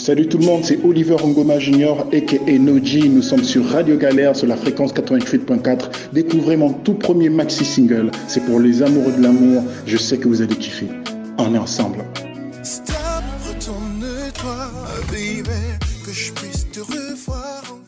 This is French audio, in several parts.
Salut tout le monde, c'est Oliver Ngoma Junior aka Noji. Nous sommes sur Radio Galère sur la fréquence 88.4. Découvrez mon tout premier maxi single. C'est pour les amoureux de l'amour. Je sais que vous allez kiffer. On est ensemble. Stop, retourne-toi, baby, que je puisse te revoir encore.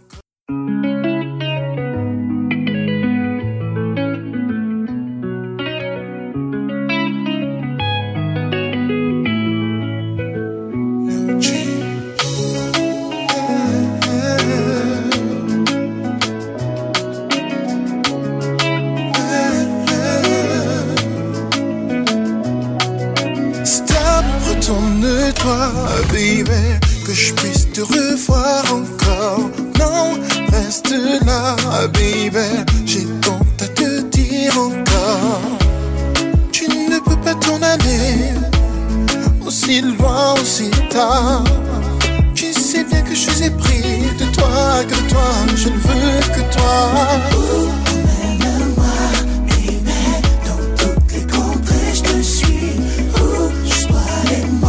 Baby, que je puisse te revoir encore. Non, reste là, baby, j'ai tant à te dire encore. Tu ne peux pas t'en aller aussi loin, aussi tard. Tu sais bien que je suis épris de toi, que toi, je ne veux que toi. Emmène-moi, baby, dans toutes les contrées, je te suis. Juste toi et moi.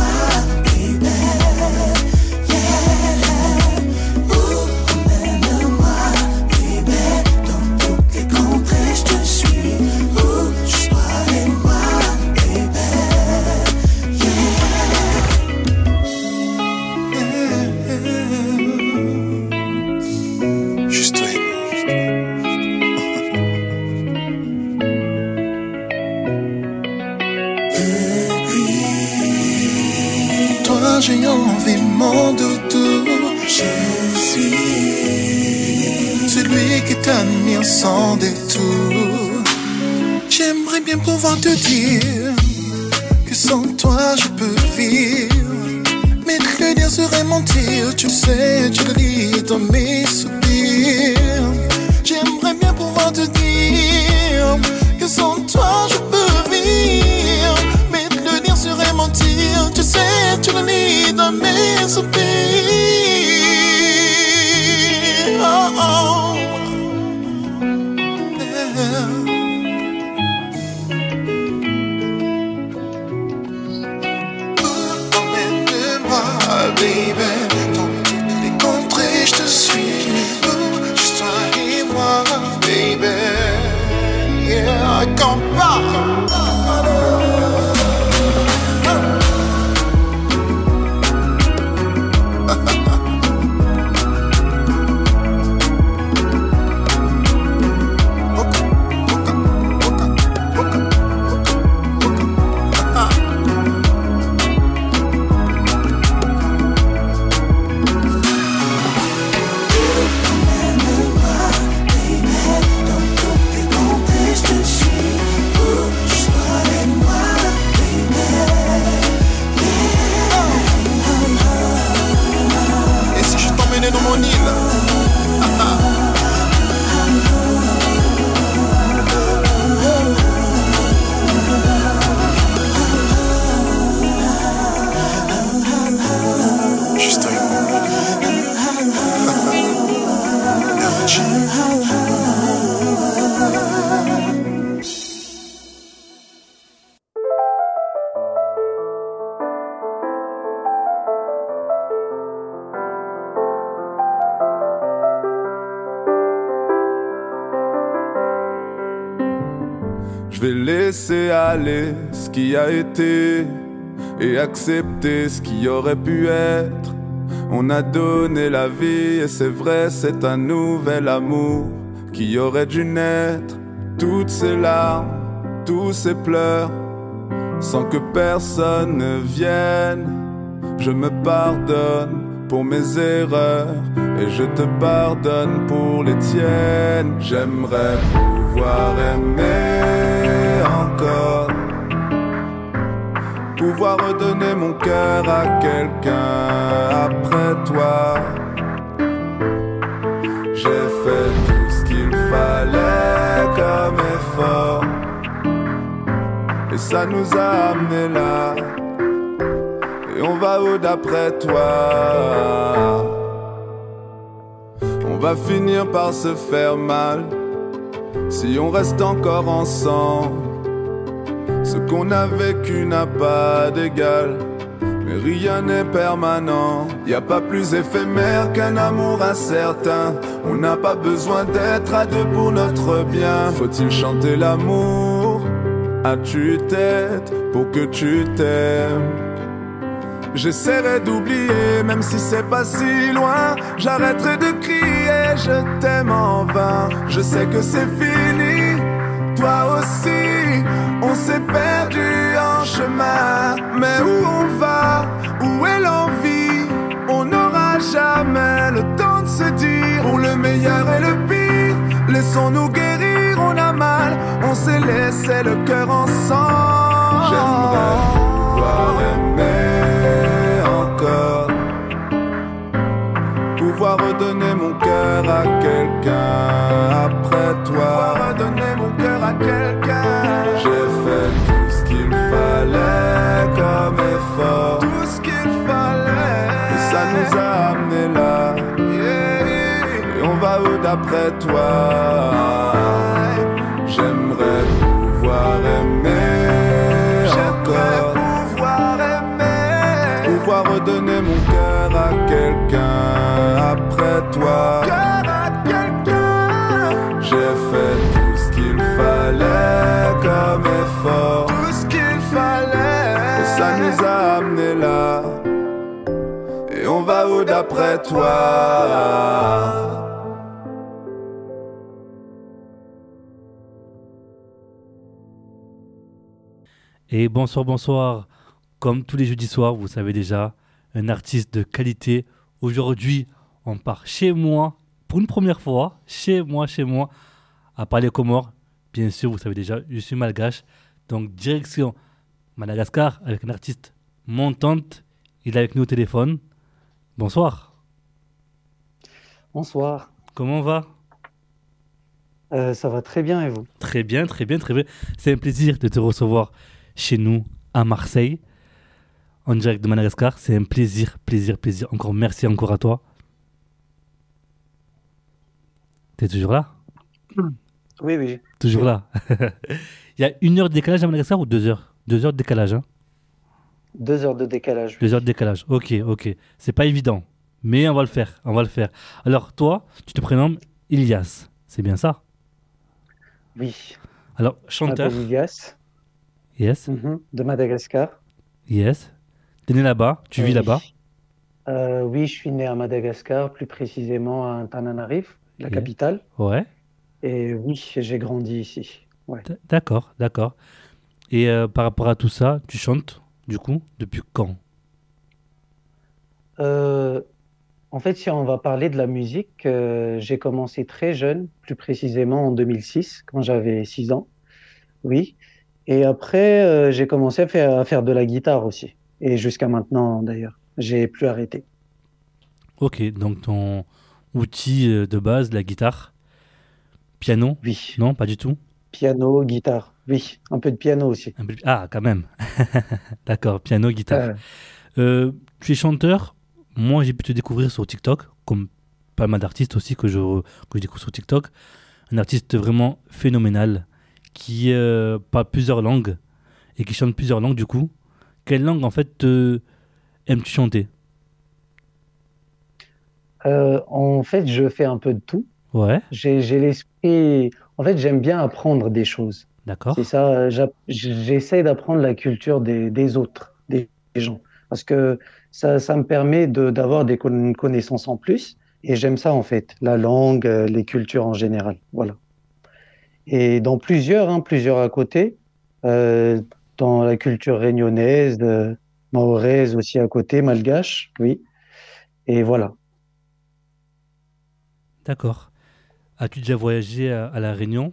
J'ai envie mon doudou. Je suis celui qui t'admire sans détour. J'aimerais bien pouvoir te dire que sans toi je peux vivre, mais te le dire serait mentir. Tu sais, tu le lis dans mes soupirs. J'aimerais bien pouvoir te dire que sans toi je peux vivre, mais te le dire serait mentir. Tu sais, tu le lis dans mes soupirs. Oh, oh. Yeah. Emmène-moi, baby, dans toutes les contrées, je te suis. Juste toi et moi, baby. Yeah, come back. Je vais laisser aller ce qui a été et accepter ce qui aurait pu être. On a donné la vie et c'est vrai, c'est un nouvel amour qui aurait dû naître. Toutes ces larmes, tous ces pleurs, sans que personne ne vienne. Je me pardonne pour mes erreurs et je te pardonne pour les tiennes. J'aimerais pouvoir aimer encore, pouvoir redonner mon cœur à quelqu'un après toi. J'ai fait tout ce qu'il fallait comme effort et ça nous a amené là. Et on va où d'après toi? On va finir par se faire mal si on reste encore ensemble. Ce qu'on a vécu n'a pas d'égal. Mais rien n'est permanent, y a pas plus éphémère qu'un amour incertain. On n'a pas besoin d'être à deux pour notre bien. Faut-il chanter l'amour à tue-tête pour que tu t'aimes? J'essaierai d'oublier, même si c'est pas si loin. J'arrêterai de crier, je t'aime en vain. Je sais que c'est fini, toi aussi. On s'est perdu en chemin. Mais où on va, où est l'envie? On n'aura jamais le temps de se dire. Pour le meilleur et le pire, laissons-nous guérir. On a mal, on s'est laissé le cœur ensemble. J'aimerais pouvoir aimer encore, pouvoir redonner mon cœur à quelqu'un après toi. Pouvoir redonner mon cœur à quelqu'un. J'ai fait tout ce qu'il fallait comme effort, tout ce qu'il fallait, et ça nous a amené là. Et on va où d'après toi? J'aimerais pouvoir aimer encore, pouvoir redonner mon cœur à quelqu'un après toi. J'ai fait tout ce qu'il fallait comme effort, tout ce qu'il fallait, et ça nous a amené là. Et on va où d'après toi? Et bonsoir, bonsoir. Comme tous les jeudis soirs, vous savez déjà, un artiste de qualité. Aujourd'hui, on part chez moi, pour une première fois, chez moi, à Palais Comores. Bien sûr, vous savez déjà, je suis malgache. Donc, direction Madagascar avec un artiste montante. Il est avec nous au téléphone. Bonsoir. Bonsoir. Comment on va? Ça va très bien et vous? Très bien, très bien, très bien. C'est un plaisir de te recevoir chez nous à Marseille, en direct de Madagascar. C'est un plaisir. Encore merci encore à toi. T'es toujours là? Oui. Toujours là. Il y a 1 heure de décalage à Madagascar ou 2 heures? 2 heures de décalage, hein? 2 heures de décalage. 2 heures de décalage. Ok. C'est pas évident, mais on va le faire. Alors, toi, tu te prénommes Ilias, c'est bien ça? Oui. Alors, chanteur. Ilias. Yes. De Madagascar. Yes. T'es né là-bas? Tu vis là-bas? Oui, je suis né à Madagascar, plus précisément à Antananarivo, la capitale. Ouais. Et oui, j'ai grandi ici. Ouais. D'accord. Et par rapport à tout ça, tu chantes, du coup, depuis quand? En fait, si on va parler de la musique, j'ai commencé très jeune, plus précisément en 2006, quand j'avais 6 ans. Oui. Et après, j'ai commencé à faire de la guitare aussi. Et jusqu'à maintenant, d'ailleurs. J'ai plus arrêté. Ok, donc ton outil de base, la guitare. Piano? Oui. Non, pas du tout? Piano, guitare. Oui, un peu de piano aussi. Ah, quand même. D'accord, piano, guitare. Tu es chanteur. Moi, j'ai pu te découvrir sur TikTok, comme pas mal d'artistes aussi que je découvre sur TikTok. Un artiste vraiment phénoménal qui parle plusieurs langues et qui chante plusieurs langues du coup. Quelle langue en fait aimes-tu chanter? En fait, je fais un peu de tout. Ouais. J'ai l'esprit... En fait, j'aime bien apprendre des choses. D'accord. C'est ça, j'essaie d'apprendre la culture des autres, des gens. Parce que ça me permet d'avoir une connaissance en plus. Et j'aime ça en fait, la langue, les cultures en général. Voilà. Et dans plusieurs à côté, dans la culture réunionnaise, mahoraise aussi à côté, malgache, oui. Et voilà. D'accord. As-tu déjà voyagé à La Réunion?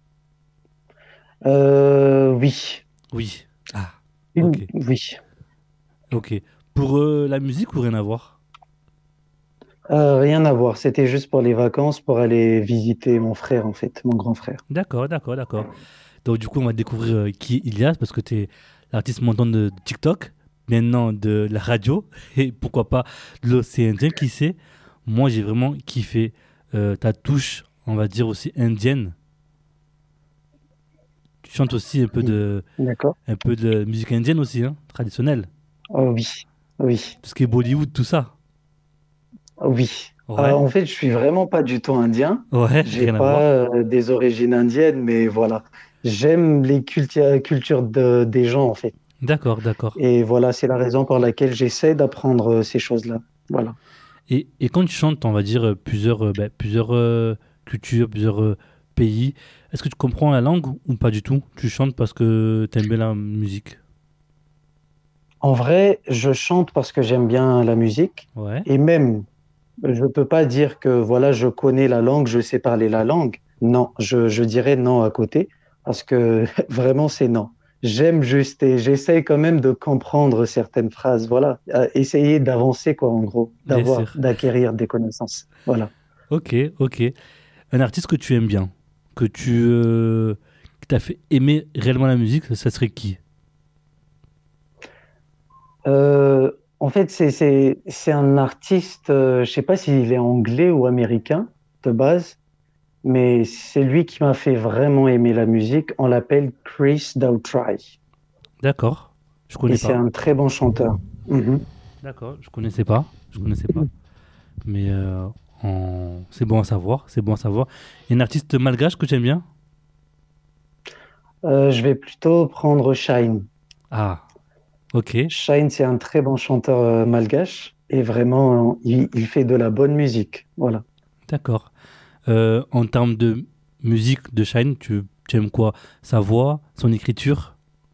Oui. Oui. Ah, ok. Oui. Ok. Pour la musique ou rien à voir? Rien à voir. C'était juste pour les vacances, pour aller visiter mon frère, en fait, mon grand frère. D'accord. Donc, du coup, on va découvrir qui est Ilias parce que tu es l'artiste montant de TikTok, maintenant de la radio et pourquoi pas de l'océan Indien, qui sait. Moi, j'ai vraiment kiffé ta touche, on va dire aussi indienne. Tu chantes aussi un peu de musique indienne aussi, hein, traditionnelle. Oh oui. Oui, Tout ce qui est Bollywood, tout ça. oui. Ouais, En fait, je suis vraiment pas du tout indien. ouais, J'ai rien à pas voir. des origines indiennes, mais voilà. J'aime les cultures des gens, en fait. D'accord, d'accord. Et voilà, c'est la raison pour laquelle j'essaie d'apprendre ces choses-là. Voilà. Et quand tu chantes, on va dire, plusieurs cultures, plusieurs pays, est-ce que tu comprends la langue ou pas du tout? Tu chantes parce que tu aimes bien la musique? En vrai, je chante parce que j'aime bien la musique. Ouais, Et même, je peux pas dire que voilà, je connais la langue, je sais parler la langue. Non, je dirais non à côté, parce que vraiment, c'est non. J'aime juste et j'essaye quand même de comprendre certaines phrases. Voilà, essayer d'avancer, quoi, en gros, bien sûr. d'acquérir des connaissances. Voilà. Ok, ok. Un artiste que tu aimes bien, qui t'a fait aimer réellement la musique, ça serait qui? En fait, c'est un artiste, je sais pas s'il est anglais ou américain de base, mais c'est lui qui m'a fait vraiment aimer la musique. On l'appelle Chris Daughtry D'accord, je et connais c'est pas. un très bon chanteur. Mhm. D'accord, je connaissais pas. Je connaissais pas. Mais c'est bon à savoir, c'est bon à savoir. Il y a un artiste malgache que tu aimes bien? Je vais plutôt prendre Shine. Ah, ok, Shine, c'est un très bon chanteur malgache et vraiment, il fait de la bonne musique. Voilà. d'accord. En termes de musique de Shine, tu aimes quoi? Sa voix, son écriture?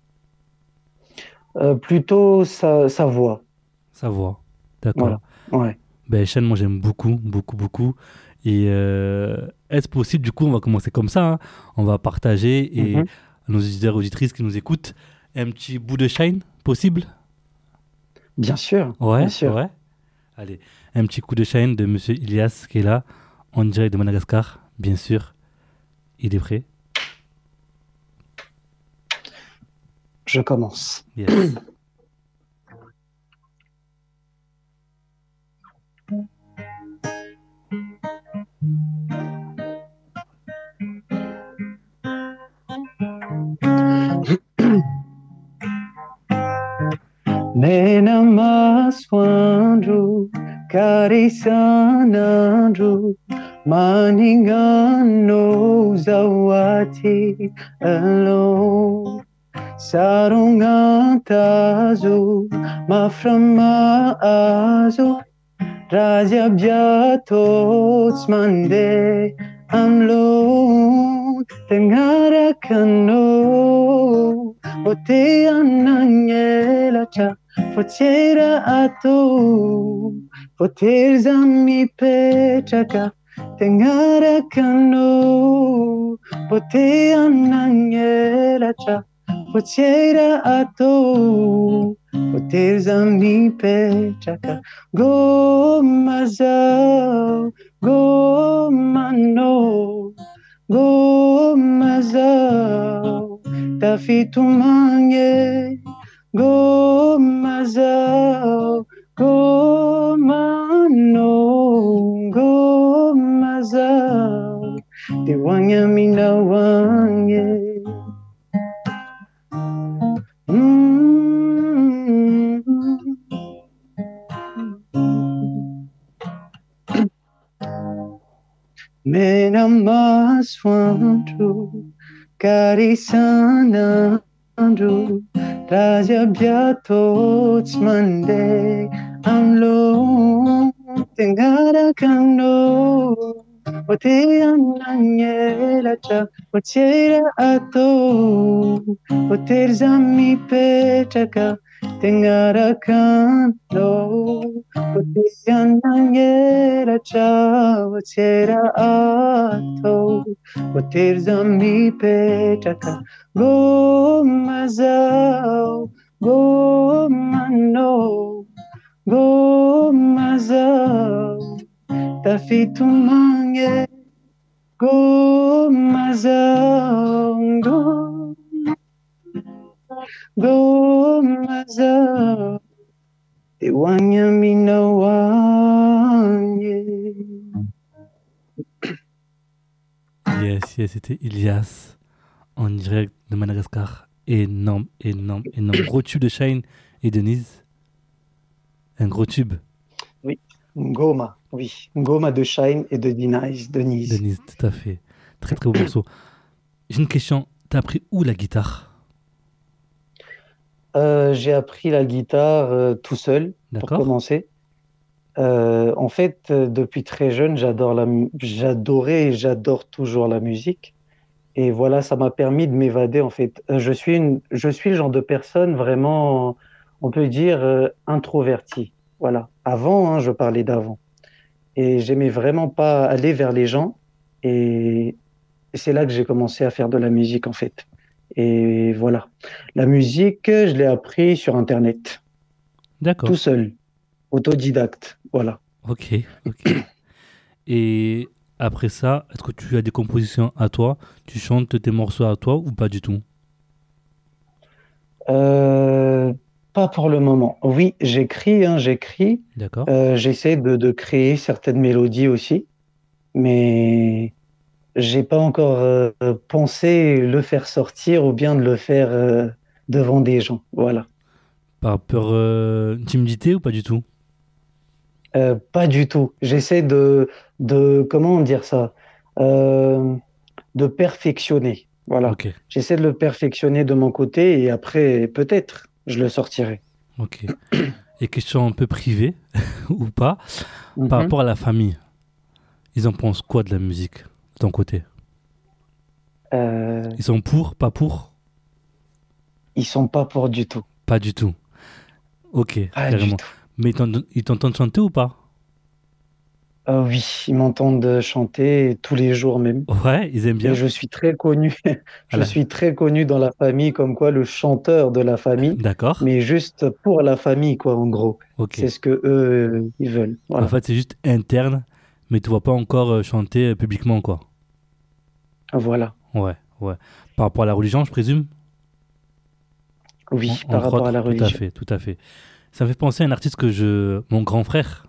Plutôt sa voix. Sa voix. D'accord. Voilà. Ouais. Ben, Shine, moi j'aime beaucoup, beaucoup, beaucoup. Et est-ce possible, du coup, on va commencer comme ça, hein. On va partager et Mhm. à nos auditeurs, auditrices qui nous écoutent, un petit bout de Shine, possible? Bien sûr, bien Ouais, sûr. ouais. Allez, un petit coup de Shine de Monsieur Ilias qui est là, en direct de Madagascar, bien sûr. Il est prêt? Je commence. Yes. Menamaswandu karisanandu maningano zawati alone sarungantazu maframazu raja biatots mande amlo tengara kano ote ananyela cha Potera ato, poter mi pechaka, tengara kano, pote anangela cha, potera ato, poter mi pechaka, go mazao, go mano, go mazao, tafitumanye. Go mazao, go mano, go mazao, te wanya mina wanye. Mena maswantu, karisana. Raja biatots mande amlo tengara kano ote ananyela cha otera ato oter zami pechaka tengara kano ote ananyela cha otera ato oter zami pechaka Go mazao, go mano, go mazao, tafitumanye, go mazao, go mazao, te wanya mina wanye. Yes, yes, c'était Ilias en direct de Madagascar. Énorme, énorme, énorme. Gros tube de Shine et Denise. Un gros tube. Oui, Ngoma, oui. Ngoma de Shine et de Denise. Denise, tout à fait. Très très beau morceau. J'ai une question. T'as appris où la guitare? J'ai appris la guitare tout seul, pour D'accord? commencer. En fait, depuis très jeune, j'adorais et j'adore toujours la musique. Et voilà, ça m'a permis de m'évader, en fait. Je suis le genre de personne vraiment, on peut dire, introvertie. Voilà. Avant, hein, je parlais d'avant. Et j'aimais vraiment pas aller vers les gens. Et c'est là que j'ai commencé à faire de la musique, en fait. Et voilà. La musique, je l'ai appris sur Internet, tout D'accord. seul, autodidacte. Voilà. Ok, ok. Et après ça, est-ce que tu as des compositions à toi? Tu chantes tes morceaux à toi ou pas du tout? Euh, Pas pour le moment. Oui, j'écris, hein, j'écris. D'accord? J'essaie de créer certaines mélodies aussi, mais j'ai pas encore pensé le faire sortir ou bien de le faire devant des gens. Voilà. Par peur timidité ou pas du tout? Pas du tout. J'essaie comment dire ça? Euh, de perfectionner. Voilà. Ok, J'essaie de le perfectionner de mon côté et après, peut-être, je le sortirai. ok. Et question un peu privée ou pas, par Mhm. rapport à la famille, ils en pensent quoi de la musique de ton côté? Euh, Ils sont pour, pas pour? Ils sont pas pour du tout. Pas du tout. Ok, Pas du carrément. tout. Mais ils t'entendent chanter ou pas? Oui, ils m'entendent chanter tous les jours même. Ouais, ils aiment Et bien. je suis très connu. Je Voilà. suis très connu dans la famille comme quoi le chanteur de la famille, D'accord. mais juste pour la famille, quoi, en gros. Ok. C'est ce que eux, ils veulent. En Voilà. fait, c'est juste interne, mais tu vois pas encore chanter publiquement, quoi. Voilà. Ouais, ouais. Par rapport à la religion, je présume? Oui, par Entre rapport à autres, la tout à religion. fait, tout à fait. Ça me fait penser à un artiste mon grand frère,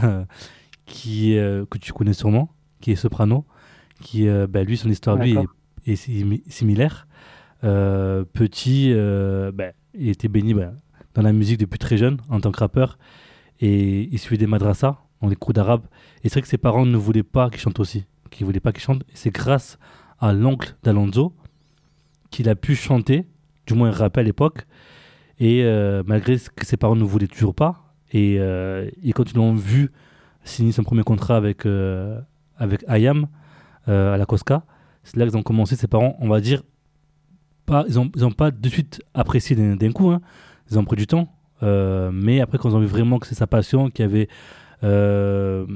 que tu connais sûrement, qui est soprano, lui, son histoire, lui, D'accord. est similaire. Petit, il était baigné dans la musique depuis très jeune, en tant que rappeur, et il suivait des madrasas, dans les cours d'arabe. Et c'est vrai que ses parents ne voulaient pas qu'il chante aussi, qu'ils voulaient pas qu'il chante. Et c'est grâce à l'oncle d'Alonso qu'il a pu chanter, du moins rapper à l'époque, et malgré que ses parents ne voulaient toujours pas, et quand ils l'ont vu signer son premier contrat avec IAM à la Cosca, c'est là qu'ils ont commencé, ses parents, on va dire, ils ont pas de suite apprécié d'un coup, hein. Ils ont pris du temps, mais après, quand ils ont vu vraiment que c'est sa passion, qu'il y avait, euh,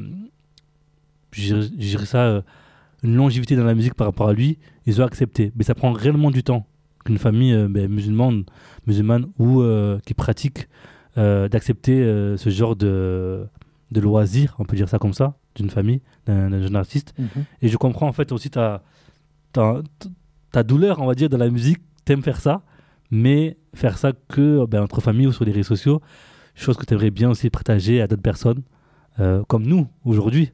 je dirais ça, une longévité dans la musique par rapport à lui, ils ont accepté. Mais ça prend réellement du temps qu'une famille musulmane ou qui pratique d'accepter ce genre de loisir, on peut dire ça comme ça, d'une famille, d'un jeune artiste. Mhm. Et je comprends en fait aussi ta, ta douleur, on va dire, dans la musique. T'aimes faire ça, mais faire ça que entre famille ou sur les réseaux sociaux, chose que tu aimerais bien aussi partager à d'autres personnes, comme nous, aujourd'hui.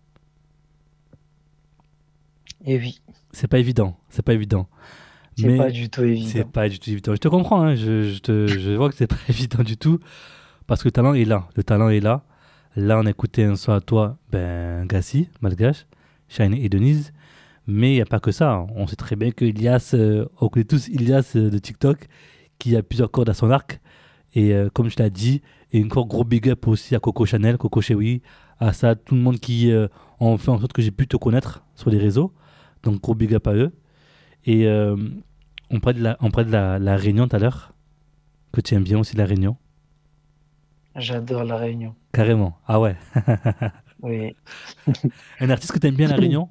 Et oui, C'est pas évident, c'est pas évident. c'est pas Mais du tout c'est évident. pas du tout évident. Je te comprends, hein, je vois que c'est pas évident du tout, parce que le talent est là. Le talent est là. Là, on a écouté un son à toi, Gassi, Malgache, Shine et Denise. Mais il n'y a pas que ça, hein. On sait très bien que Ilias, on connaît tous Ilias de TikTok, qui a plusieurs cordes à son arc. Et comme je l'ai dit, et encore gros big up aussi à Coco Chanel, Coco Chewy, à ça, tout le monde qui ont fait en sorte que j'ai pu te connaître sur les réseaux. Donc gros big up à eux. Et on parlait de la Réunion tout à l'heure, que tu aimes bien aussi la Réunion. J'adore la Réunion. Carrément. Ah ouais. Oui. Un artiste que tu aimes bien la Réunion?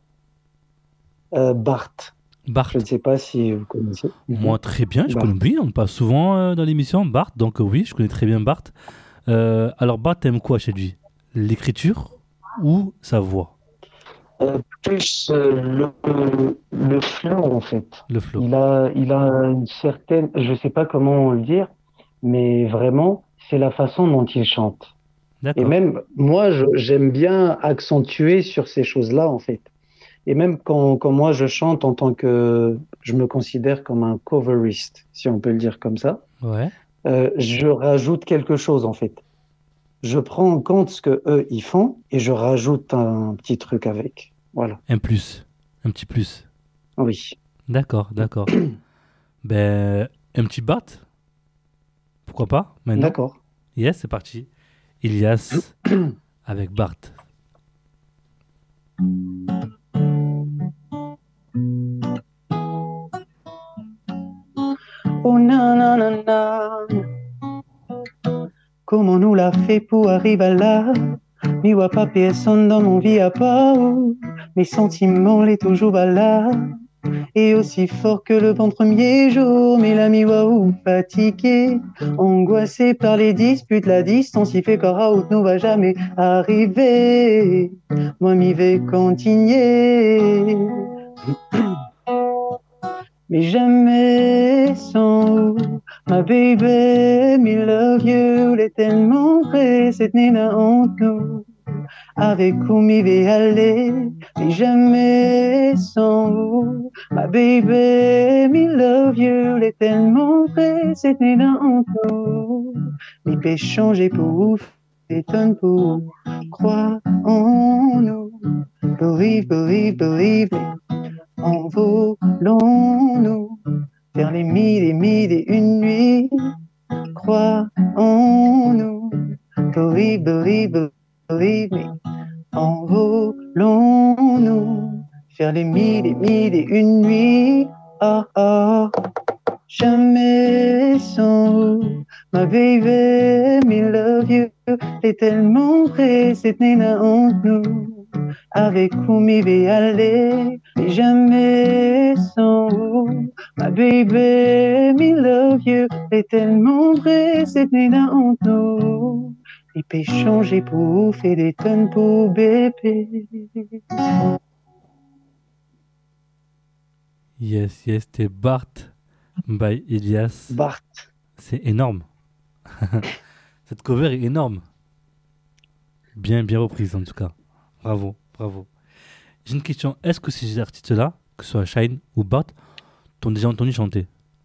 Bart. Bart. Je ne sais pas si vous connaissez. Mhm. Moi, très bien, je Bart. connais bien. On passe souvent dans l'émission Bart, donc oui, je connais très bien Bart. Alors, Bart, t'aimes quoi chez lui? L'écriture ou sa voix? Plus le flow, en fait. Le flow. Il a une certaine, je sais pas comment le dire, mais vraiment, c'est la façon dont il chante. Et D'accord. même, moi, j'aime bien accentuer sur ces choses-là, en fait. Et même quand moi, je chante en tant que, je me considère comme un coveriste, si on peut le dire comme ça, Ouais. je rajoute quelque chose, en fait. je prends en compte ce que eux ils font et je rajoute un petit truc avec. Voilà. Un plus. Un petit plus. Oui. D'accord, d'accord. Ben, un petit bat. Pourquoi pas, maintenant? D'accord. Yes, c'est parti. Ilias avec Bart. Oh nanana, comment nous l'a fait pour arriver là? Mi wa pas personne dans mon vie à part mes sentiments les toujours là. Et aussi fort que le bon premier jour, mais l'ami waouh fatigué, angoissé par les disputes, la distance, il fait qu'en nous va jamais arriver. Moi m'y vais continuer, mais jamais sans ma baby, me love you, l'est tellement vrai, cette nena entre nous. Avec où m'y vais aller, mais jamais sans vous. My baby, me love you, l'est tellement vrai, c'est né dans tout. M'y peut changer pour vous, étonne pour croire en nous. Believe, believe, believe, en voulons-nous faire les mille et une nuits. Croire en nous. Believe, believe, believe me. Envolons-nous faire les mille et une nuits. Ah ah, jamais sans vous. My baby, me love you, est tellement vrai, cette nena entre nous. Avec vous m'y vais aller, mais jamais sans vous. My baby, me love you, est tellement vrai, cette nena entre nous. Il peut changer pour faire des tonnes pour bébé. Yes, yes, t'es Bart by Ilias. Bart. C'est énorme. Cette cover est énorme. Bien, bien reprise en tout cas. Bravo, bravo. J'ai une question. Est-ce que ces artistes-là, que ce soit Shine ou Bart, t'ont déjà entendu chanter?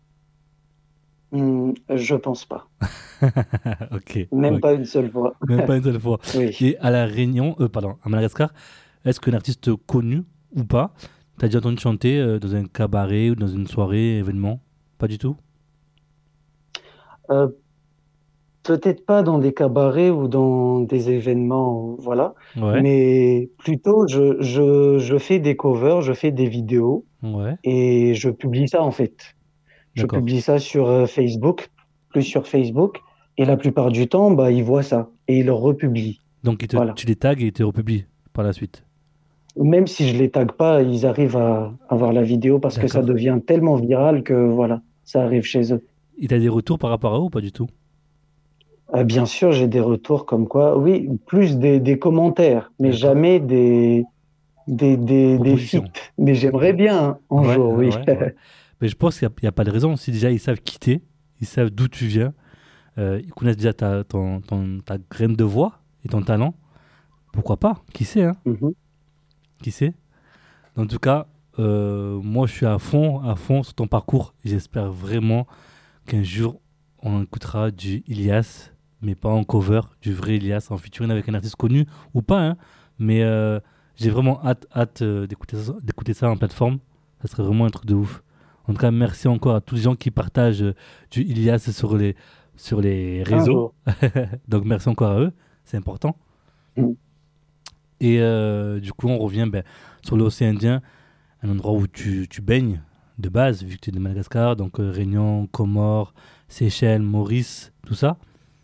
Je pense pas. Ok. Même ok. pas une seule fois. Même pas une seule fois. Oui. Et à la Réunion, à Madagascar, est-ce qu'un artiste connu ou pas, t'as déjà entendu chanter dans un cabaret ou dans une soirée, événement? Pas du tout? Euh, Peut-être pas dans des cabarets ou dans des événements, voilà. Ouais, Mais plutôt, je fais des covers, je fais des vidéos ouais, et je publie ça en fait. Je d'accord. publie ça sur Facebook, plus sur Facebook. Et la plupart du temps, bah, ils voient ça et ils le republient. Donc Voilà. tu les tags et ils te republient par la suite. Même si je les tag pas, ils arrivent à voir la vidéo parce que ça D'accord. devient tellement viral que voilà, ça arrive chez eux. Et t'as des retours par rapport à eux ou pas du tout? Bien sûr, j'ai des retours comme quoi, oui, plus des commentaires, mais D'accord. jamais des Proposition. feats. Mais j'aimerais bien hein, un Ouais, jour, oui. ouais. Mais je pense qu'il n'y a pas de raison. Si déjà ils savent quitter, ils savent d'où tu viens, ils connaissent déjà ta graine de voix et ton talent, pourquoi pas? Qui sait, hein? Mhm. Qui sait? En tout cas, moi je suis à fond sur ton parcours. J'espère vraiment qu'un jour on écoutera du Ilias, mais pas en cover, du vrai Ilias en featuring avec un artiste connu ou pas, hein. Mais j'ai vraiment hâte d'écouter ça en plateforme. Ça serait vraiment un truc de ouf. En tout cas, merci encore à tous les gens qui partagent du Ilias sur les Un réseaux. jour. Donc merci encore à eux, c'est important. Mm. Et du coup, on revient sur l'océan Indien, un endroit où tu baignes de base, vu que tu es de Madagascar, donc Réunion, Comores, Seychelles, Maurice, tout ça.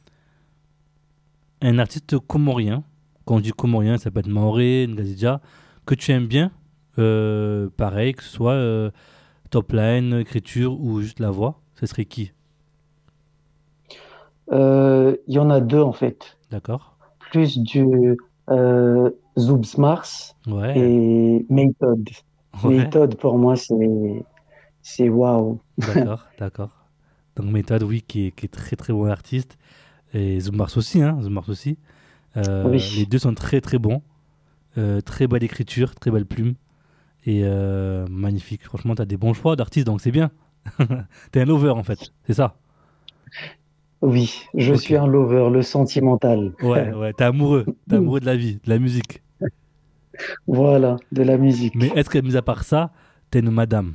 Un artiste comorien, quand on dit comorien, ça peut être Maoré, Ngazidja, que tu aimes bien, pareil, que ce soit top line, écriture ou juste la voix, ce serait qui? Il y en a deux en fait. D'accord? Plus du Zoubs Mars Ouais, et Méthode. ouais, Méthode pour moi c'est waouh. d'accord. Donc Méthode, oui, qui est très très bon artiste. Et Zoom Mars aussi, hein, Zoom Mars aussi. Les Oui. deux sont très très bons. Très belle écriture, très belle plume. Et magnifique. Franchement, t'as des bons choix d'artistes, donc c'est bien. T'es un lover en fait, c'est ça. Oui, je Ok. suis un lover, le sentimental. Ouais, ouais, t'es amoureux de la vie, de la musique. Voilà, de la Mais musique. est-ce que, mis à part ça, t'es une madame?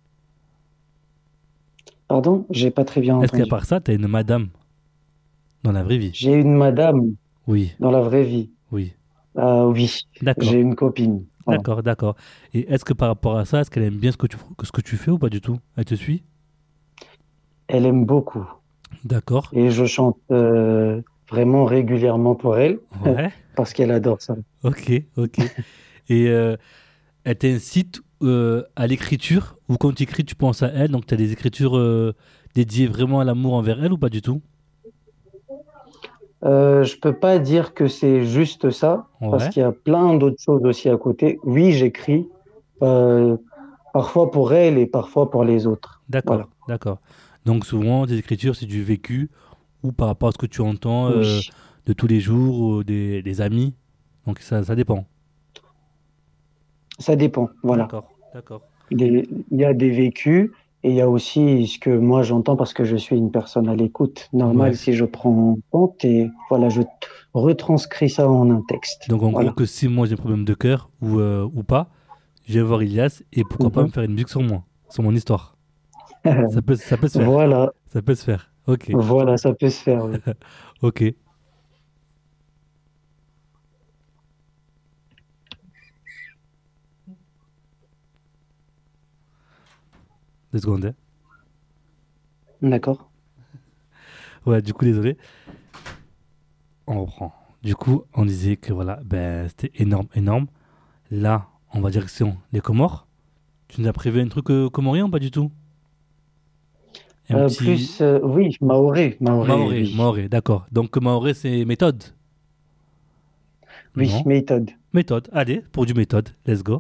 Pardon, j'ai pas très bien Est-ce qu'à entendu. part ça, t'es une madame dans la vraie vie? J'ai une madame Oui, dans la vraie vie. oui. Ah oui, j'ai D'accord, une copine. Voilà. d'accord, d'accord. Et est-ce que par rapport à ça, est-ce qu'elle aime bien ce que tu fais ou pas du tout? Elle te suit? Elle aime beaucoup D'accord. et je chante vraiment régulièrement pour elle Ouais. parce qu'elle adore ça. Ok, ok. Et elle t'incite à l'écriture ou quand tu écris, tu penses à elle, donc tu as des écritures dédiées vraiment à l'amour envers elle ou pas du tout? Je peux pas dire que c'est juste ça parce Ouais. qu'il y a plein d'autres choses aussi à côté. Oui, j'écris euh, parfois pour elle et parfois pour les autres. Voilà. D'accord, d'accord. Donc souvent, tes écritures, c'est du vécu ou par rapport à ce que tu entends Oui, de tous les jours ou des amis. Donc ça dépend. ça dépend. Voilà. D'accord, d'accord. Il y a des vécus et il y a aussi ce que moi j'entends parce que je suis une personne à l'écoute. Normal Ouais. si je prends en compte et voilà, je retranscris ça en un texte. Donc en gros, Voilà. que si moi j'ai un problème de cœur ou pas, je vais voir Ilias et pourquoi pas me Mhm. faire une musique sur moi, sur mon histoire. Ça peut se faire. Voilà, Ça peut se faire. Ok, voilà, ça peut se faire. Oui. ok. 2 secondes, hein. D'accord. Ouais, du coup, désolé. On reprend. Du coup, on disait que voilà, ben, c'était énorme, énorme. Là, on va direction les Comores. Tu nous as prévu un truc comorien ou pas du tout? Un petit. Oui, Maoré, Maoré, oui. Maoré, d'accord. Donc, Maoré, c'est méthode? Oui, Non. méthode. Méthode. Allez, pour du méthode. Let's go.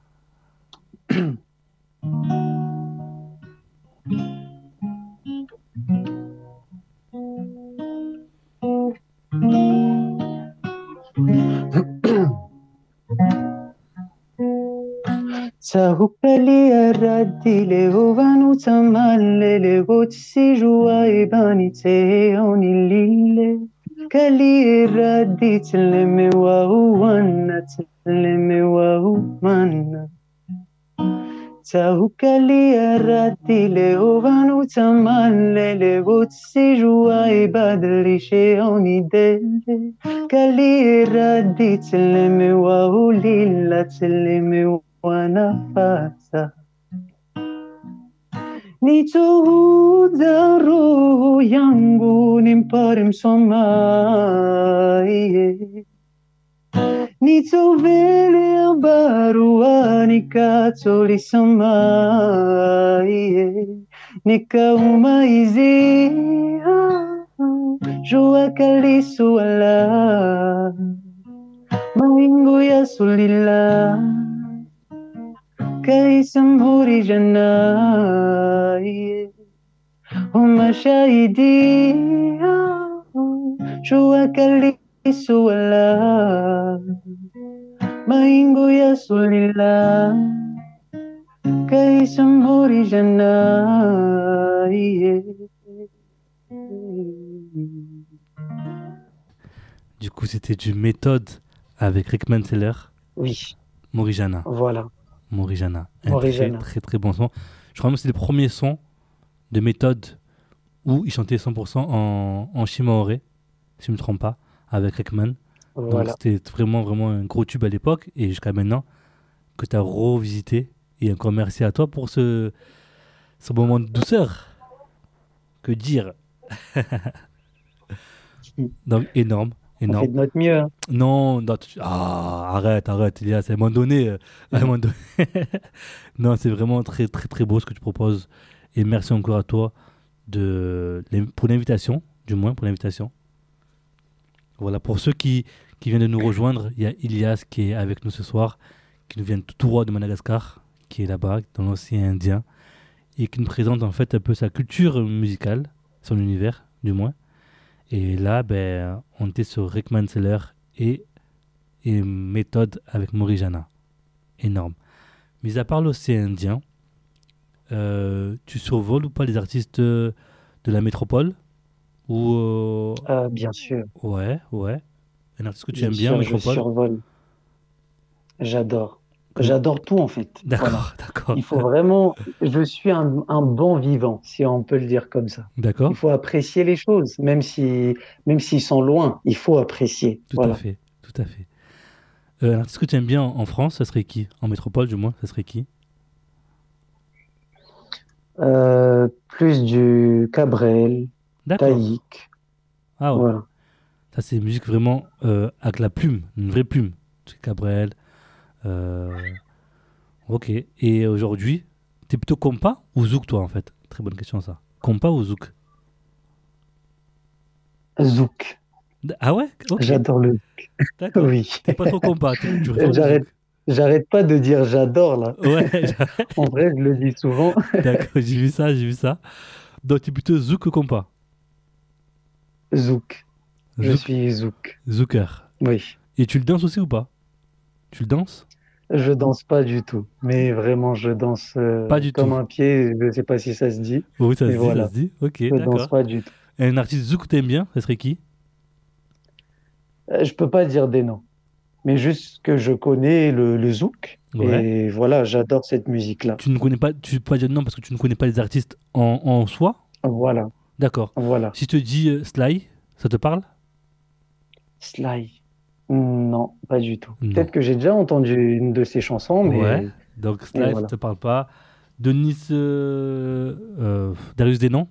Sahukali arradile ovanu tamallele gotsi juai banite onilile kali irraditile me wahuana tile me wahumana Sahukali arradile ovanu tamallele gotsi juai badlishe onidele kali irraditile me wahulila tile me wanafasa nituhuda roho yangu nimpare msomaye nitovele barua nikatoli samaye nikaumaizi jua kalisuala mawingu ya sulila كيس مرجنا هم شاهدي شو كلي سولا ما ينغو يا سوليلا كيس مرجنا Du coup, c'était du méthode avec Rick Manteller, Oui, Morijana. voilà, Morijana. Un très, Morijana. très, très bon son. Je crois même que c'est les premiers sons de méthode où il chantait 100% en Shimaoré, si je ne me trompe pas, avec Rickman. Donc Voilà. c'était vraiment, vraiment un gros tube à l'époque et jusqu'à maintenant que tu as revisité. Et encore merci à toi pour ce moment de douceur. Que dire? Donc énorme, On fait énorme. de notre mieux. Hein. Non, non, arrête, arrête, Elias, à un moment donné, à un moment donné. Non, c'est vraiment très, très, très beau ce que tu proposes. Et merci encore à toi pour l'invitation, du moins pour l'invitation. Voilà, pour ceux qui viennent de nous rejoindre, il y a Ilias qui est avec nous ce soir, qui nous vient tout droit de Madagascar, qui est là-bas, dans l'océan Indien, et qui nous présente en fait un peu sa culture musicale, son univers, du moins. Et là, ben, on était sur Rick Manseller et méthode avec Morijana. Énorme. Mis à part l'océan Indien, tu survoles ou pas les artistes de la métropole Ou Bien sûr, ouais, ouais. Un artiste que tu bien aimes bien en sûr, je métropole? survole. J'adore. Comment- J'adore tout en fait. Voilà. D'accord, d'accord, Il faut vraiment, je suis un bon vivant, si on peut le dire comme ça. Il d'accord. faut apprécier les choses, même s'ils sont loin, il faut apprécier. Tout à Voilà. fait, tout à fait. Un artiste que tu aimes bien en France, ça serait qui? En métropole, du moins, ça serait qui? Plus du Cabrel, D'accord. Taïk, Ah ouais. voilà. Ça, c'est une musique vraiment avec la plume, une vraie plume. C'est Cabrel. euh, Ok. Et aujourd'hui, t'es plutôt compas ou zouk, toi, en fait? Très bonne question, ça. Compas ou zouk? Zouk, Ah ouais? Ok. j'adore le. D'accord. Oui. T'es pas trop compas, tu préfères le J'arrête, zouk. j'arrête pas de dire j'adore là. Ouais, En vrai, je le dis souvent. d'accord, j'ai vu ça, j'ai vu ça. Donc, t'es plutôt zouk que compas? Zouk, je Zouk, suis zouk. zouker. Oui. Et tu le danses aussi ou pas? Tu le danses? Je danse pas du tout, mais vraiment, je danse Pas du comme tout. un pied. Je sais pas si ça se dit, Oui, ça mais se dit, ça voilà, se dit. Ok, je danse d'accord. pas du tout. Et un artiste zouk que t'aimes bien, ça serait qui? Je peux pas dire des noms, mais juste que je connais le zouk Ouais. et voilà, j'adore cette musique-là. Tu ne connais pas, tu peux pas dire non parce que tu ne connais pas les artistes en soi? Voilà, D'accord. voilà. Si je te dis Sly, ça te parle? Sly, non, pas du tout. Non. Peut-être que j'ai déjà entendu une de ses chansons, Ouais. mais Donc et Sly, ça voilà. te parle pas. Denis Darius Desnoms?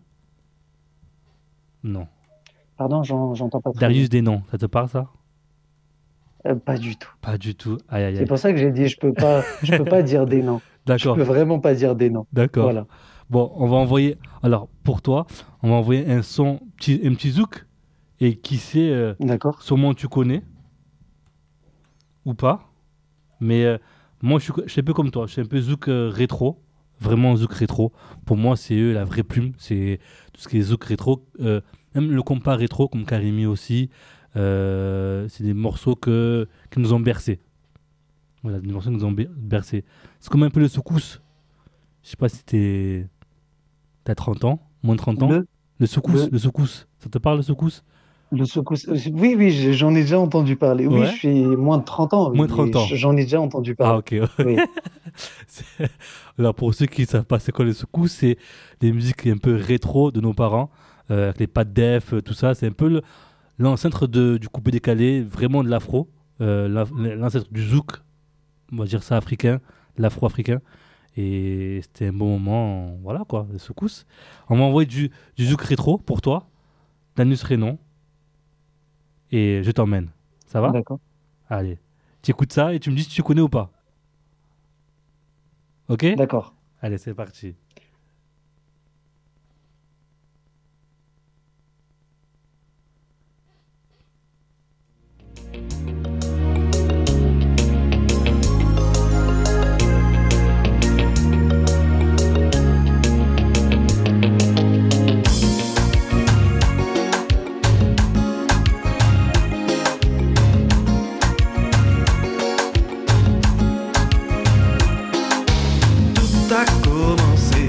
Non. Pardon, j'entends pas très bien. Darius Desnoms, ça te parle ça? Pas du tout. Pas du tout. Aïe aïe C'est aïe. pour ça que j'ai dit je peux pas dire des noms. Je peux D'accord. vraiment pas dire des noms. D'accord. Voilà, Bon, on va envoyer. Alors pour toi, on va envoyer un son, un petit zouk. Et qui sait, d'accord. sûrement tu connais ou pas. Mais moi, je suis un peu comme toi. Je suis un peu zouk rétro. Vraiment zouk rétro. Pour moi, c'est eux la vraie plume. C'est tout ce qui est zouk rétro. Même le compas rétro, comme Karimi aussi. C'est des morceaux qui nous ont bercés. Voilà, des morceaux qui nous ont bercés. C'est comme un peu le soukous. Je sais pas si t'as 30 ans, moins de 30 ans. Le, Le le, soukous. Ça te parle le soukous? le secousse. Oui, oui, j'en ai déjà entendu parler. Oui, je Ouais. suis moins de 30 ans, oui, Moins de 30 mais ans. j'en ai déjà entendu Ah, parler. ok. Oui, C'est- Alors, pour ceux qui ne savent pas c'est quoi le soukous, c'est des musiques un peu rétro de nos parents, avec les pattes def, tout ça. C'est un peu l'ancêtre du coupé décalé, vraiment de l'afro, l'ancêtre du zouk, on va dire ça africain, l'afro-africain. Et c'était un bon moment, voilà quoi, le soukous. On m'a envoyé du zouk rétro pour toi, Danus Rénon, et je t'emmène. Ça va? d'accord. Allez. Tu écoutes ça et tu me dis si tu connais ou pas. Ok? D'accord. Allez, c'est parti. Tout a commencé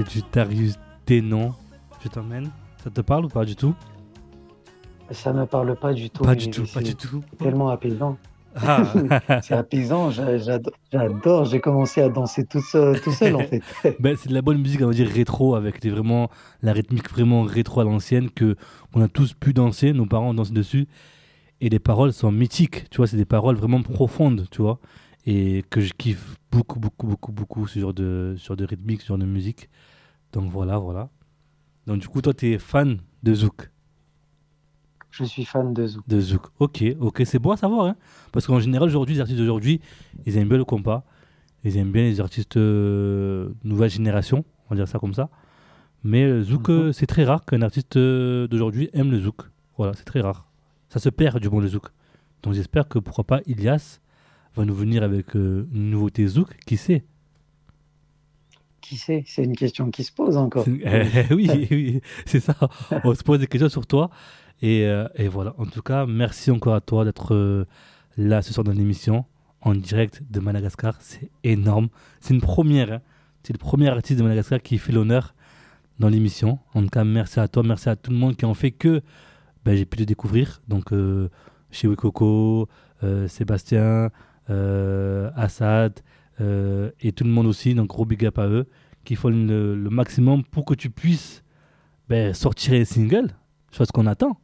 C'est du Darius Denon. Je t'emmène. Ça te parle ou pas du tout? Ça me parle pas du tout. Pas mais du tout, pas c'est du tout. tellement apaisant. Ah, C'est apaisant, j'adore. J'ai commencé à danser tout seul en fait. ben, c'est de la bonne musique, on va dire rétro, avec vraiment la rythmique vraiment rétro à l'ancienne que on a tous pu danser, nos parents ont dansé dessus. Et les paroles sont mythiques, tu vois, c'est des paroles vraiment profondes, tu vois. Et que je kiffe beaucoup, beaucoup, beaucoup, beaucoup ce genre de rythmique, ce genre de musique. Donc voilà, voilà. Donc du coup, toi, tu es fan de Zouk. Je suis fan de Zouk. De Zouk. Ok, ok, c'est bon à savoir, hein. Parce qu'en général, aujourd'hui, les artistes d'aujourd'hui, ils aiment bien le compas. Ils aiment bien les artistes nouvelle génération, on va dire ça comme ça. Mais Zouk, c'est très rare qu'un artiste d'aujourd'hui aime le Zouk. Voilà, c'est très rare. Ça se perd du bon le Zouk. Donc j'espère que pourquoi pas Ilias va nous venir avec une nouveauté Zouk, qui sait. Qui sait? C'est une question qui se pose encore. Oui, oui, c'est ça. On se pose des questions sur toi. Et voilà. En tout cas, merci encore à toi d'être là ce soir dans l'émission, en direct de Madagascar. C'est énorme. C'est une première. Hein. C'est le premier artiste de Madagascar qui fait l'honneur dans l'émission. En tout cas, merci à toi. Merci à tout le monde qui en fait que j'ai pu te découvrir. Donc, chez Wikoko, Sébastien, Assad et tout le monde aussi. Donc, gros big up à eux qui font le maximum pour que tu puisses sortir les singles. Chose qu'on attend.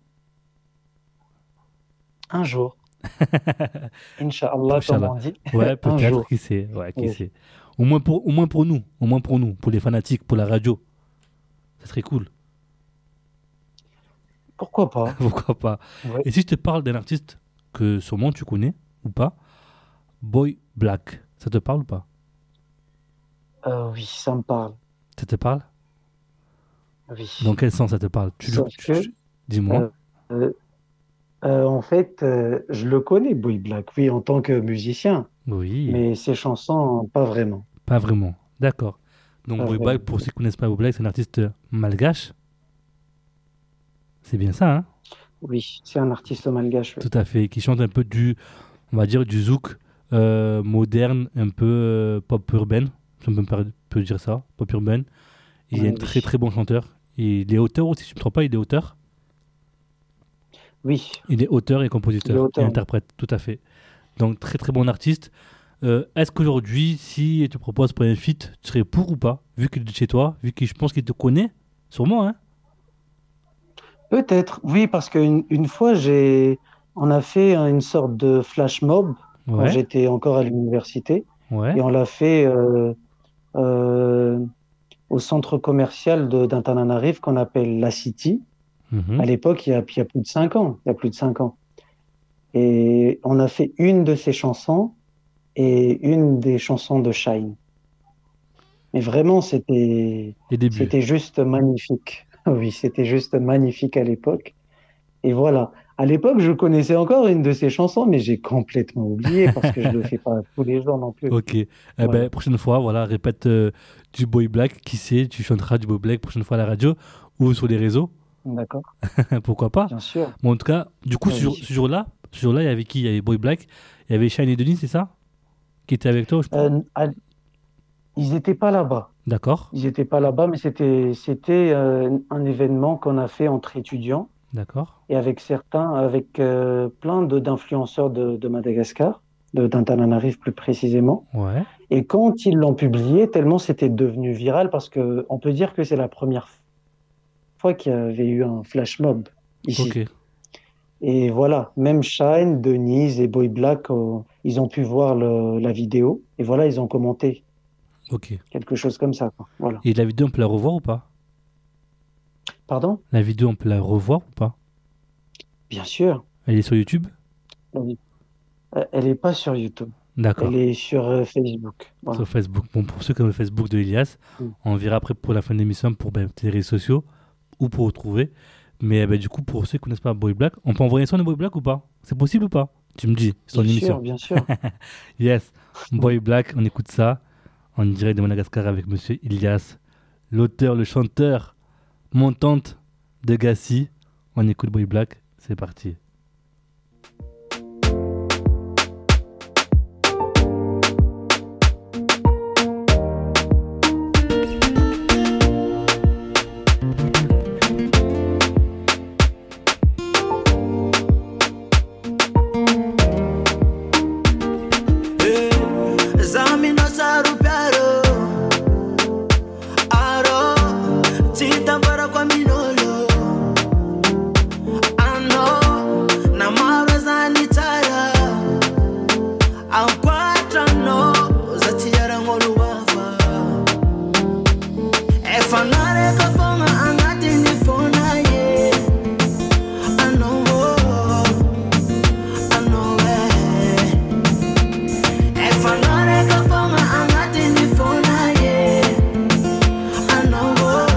Un jour. Inch'Allah, comme on dit. Ouais, peut-être, jour. qui sait. Ouais, qui Oui. sait. Au moins pour nous, pour les fanatiques, pour la radio. Ça serait cool. Pourquoi pas? Pourquoi pas. Ouais. Et si je te parle d'un artiste que sûrement tu connais ou pas, Boy Black, ça te parle ou pas? Oui, ça me parle. Ça te parle? Oui. Dans quel sens ça te parle? Sauf que, Dis-moi. en fait, je le connais, Boy Black, oui, en tant que musicien, Oui, mais ses chansons, pas vraiment. pas vraiment. D'accord. Donc Pas Boy vraiment. Black, pour ceux qui ne connaissent pas Boy Black, c'est un artiste malgache. C'est bien ça, hein? Oui, c'est un artiste malgache. Oui. Tout à fait. Qui chante un peu on va dire, du zouk moderne, un peu pop urbaine. Si on peut dire ça, pop urbaine. Il est un Oui. très très bon chanteur. Il est auteur aussi, si je ne me trompe pas, il est auteur. Oui, Il est auteur et compositeur. Il est auteur, et oui. interprète, tout à fait. Donc très très bon artiste. Est-ce qu'aujourd'hui, si il te propose pour un feat, tu serais pour ou pas? Vu qu'il est de chez toi, vu que je pense qu'il te connaît, sûrement, hein? peut-être, oui, parce qu'une fois, on a fait une sorte de flash mob quand Ouais, j'étais encore à l'université, ouais. et on l'a fait euh, au centre commercial d'Antananarive qu'on appelle La City. Mhm. À l'époque, il y a plus de 5 ans. Il y a plus de 5 ans. Et on a fait une de ses chansons et une des chansons de Shine. Mais vraiment, Les débuts. c'était juste magnifique. Oui, c'était juste magnifique à l'époque. Et voilà. À l'époque, je connaissais encore une de ses chansons, mais j'ai complètement oublié parce que je le fais pas tous les jours non plus. Ok. Voilà. Prochaine fois, voilà, répète du Boy Black. Qui sait, tu chanteras du Boy Black prochaine fois à la radio ou sur les réseaux. D'accord, Pourquoi pas? bien sûr. Bon, en tout cas, du coup, Oui. ce jour-là, il y avait qui? Il y avait Boy Black, il y avait Shine et Denis, c'est ça? Qui était avec toi, je crois. Ils n'étaient pas là-bas. D'accord, Ils n'étaient pas là-bas, mais c'était un événement qu'on a fait entre étudiants d'accord. et avec plein d'influenceurs de Madagascar, d'Antananarive plus précisément. Ouais, Et quand ils l'ont publié, tellement c'était devenu viral parce que on peut dire que c'est la première fois qu'il y avait eu un flash mob ici. ok. Et voilà, même Shine, Denise et Boy Black, ils ont pu voir la vidéo et voilà, ils ont commenté Ok. quelque chose comme ça, quoi. Voilà. Et la vidéo, on peut la revoir ou pas? Pardon? La vidéo, on peut la revoir ou pas? Bien sûr. Elle est sur YouTube? Elle n'est pas sur YouTube. D'accord. Elle est sur Facebook. Voilà. Sur Facebook. Bon, pour ceux qui ont le Facebook de Elias, on verra après pour la fin de l'émission pour les réseaux sociaux ou pour retrouver. Mais du coup, pour ceux qui ne connaissent pas Boy Black, on peut envoyer un son de Boy Black ou pas? C'est possible ou pas? Tu me dis, c'est ton émission. Bien sûr. Yes, Boy Black, on écoute ça en direct de Madagascar avec monsieur Ilias, l'auteur, le chanteur, montante de Gassi. On écoute Boy Black, c'est parti. Tita para kwa minolo. Ano, na mara zanitaya. Au quatrano, zatiara ngolu wafa. E fanare ka fonga angati ni fona ye. Ano, ano e fanare ka fonga angati ni fona ye. Ano,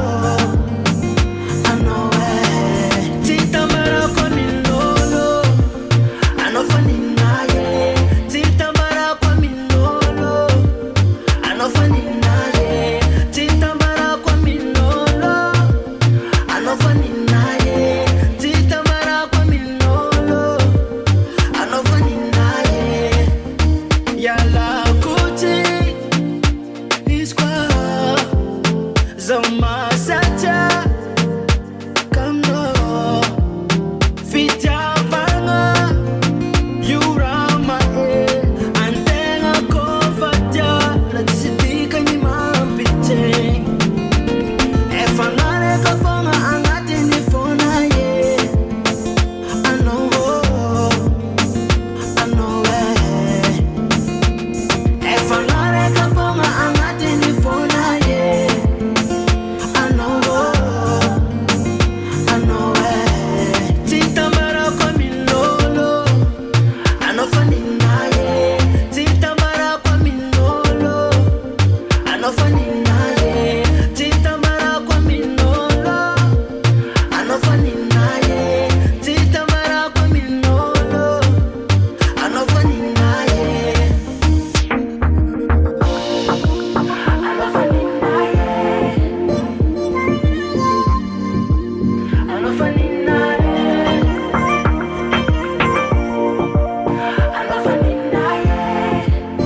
tita mara kwa minolo. Ano fanina ye. Tita mara kwa minolo. Ano fanina ye. Tita mara kwa minolo. Ano fanina ye. Tita mara kwa minolo. Ano fanina ye. Yala kuti iskwa zama sacha kamno fitya banga yurama antenga kofatya la tisitika ni mampite e fanare ka fonga angati ni fona ye ano e fanare ka fonga angati ni fona ye ano tita mara kwa minolo ano fanina ye tita mara kwa minolo ano fanina ye tita mara kwa minolo ano fanina ye tita mara kwa minolo ano fanina ye ano fanina ye ano fanina ye ano fanina ye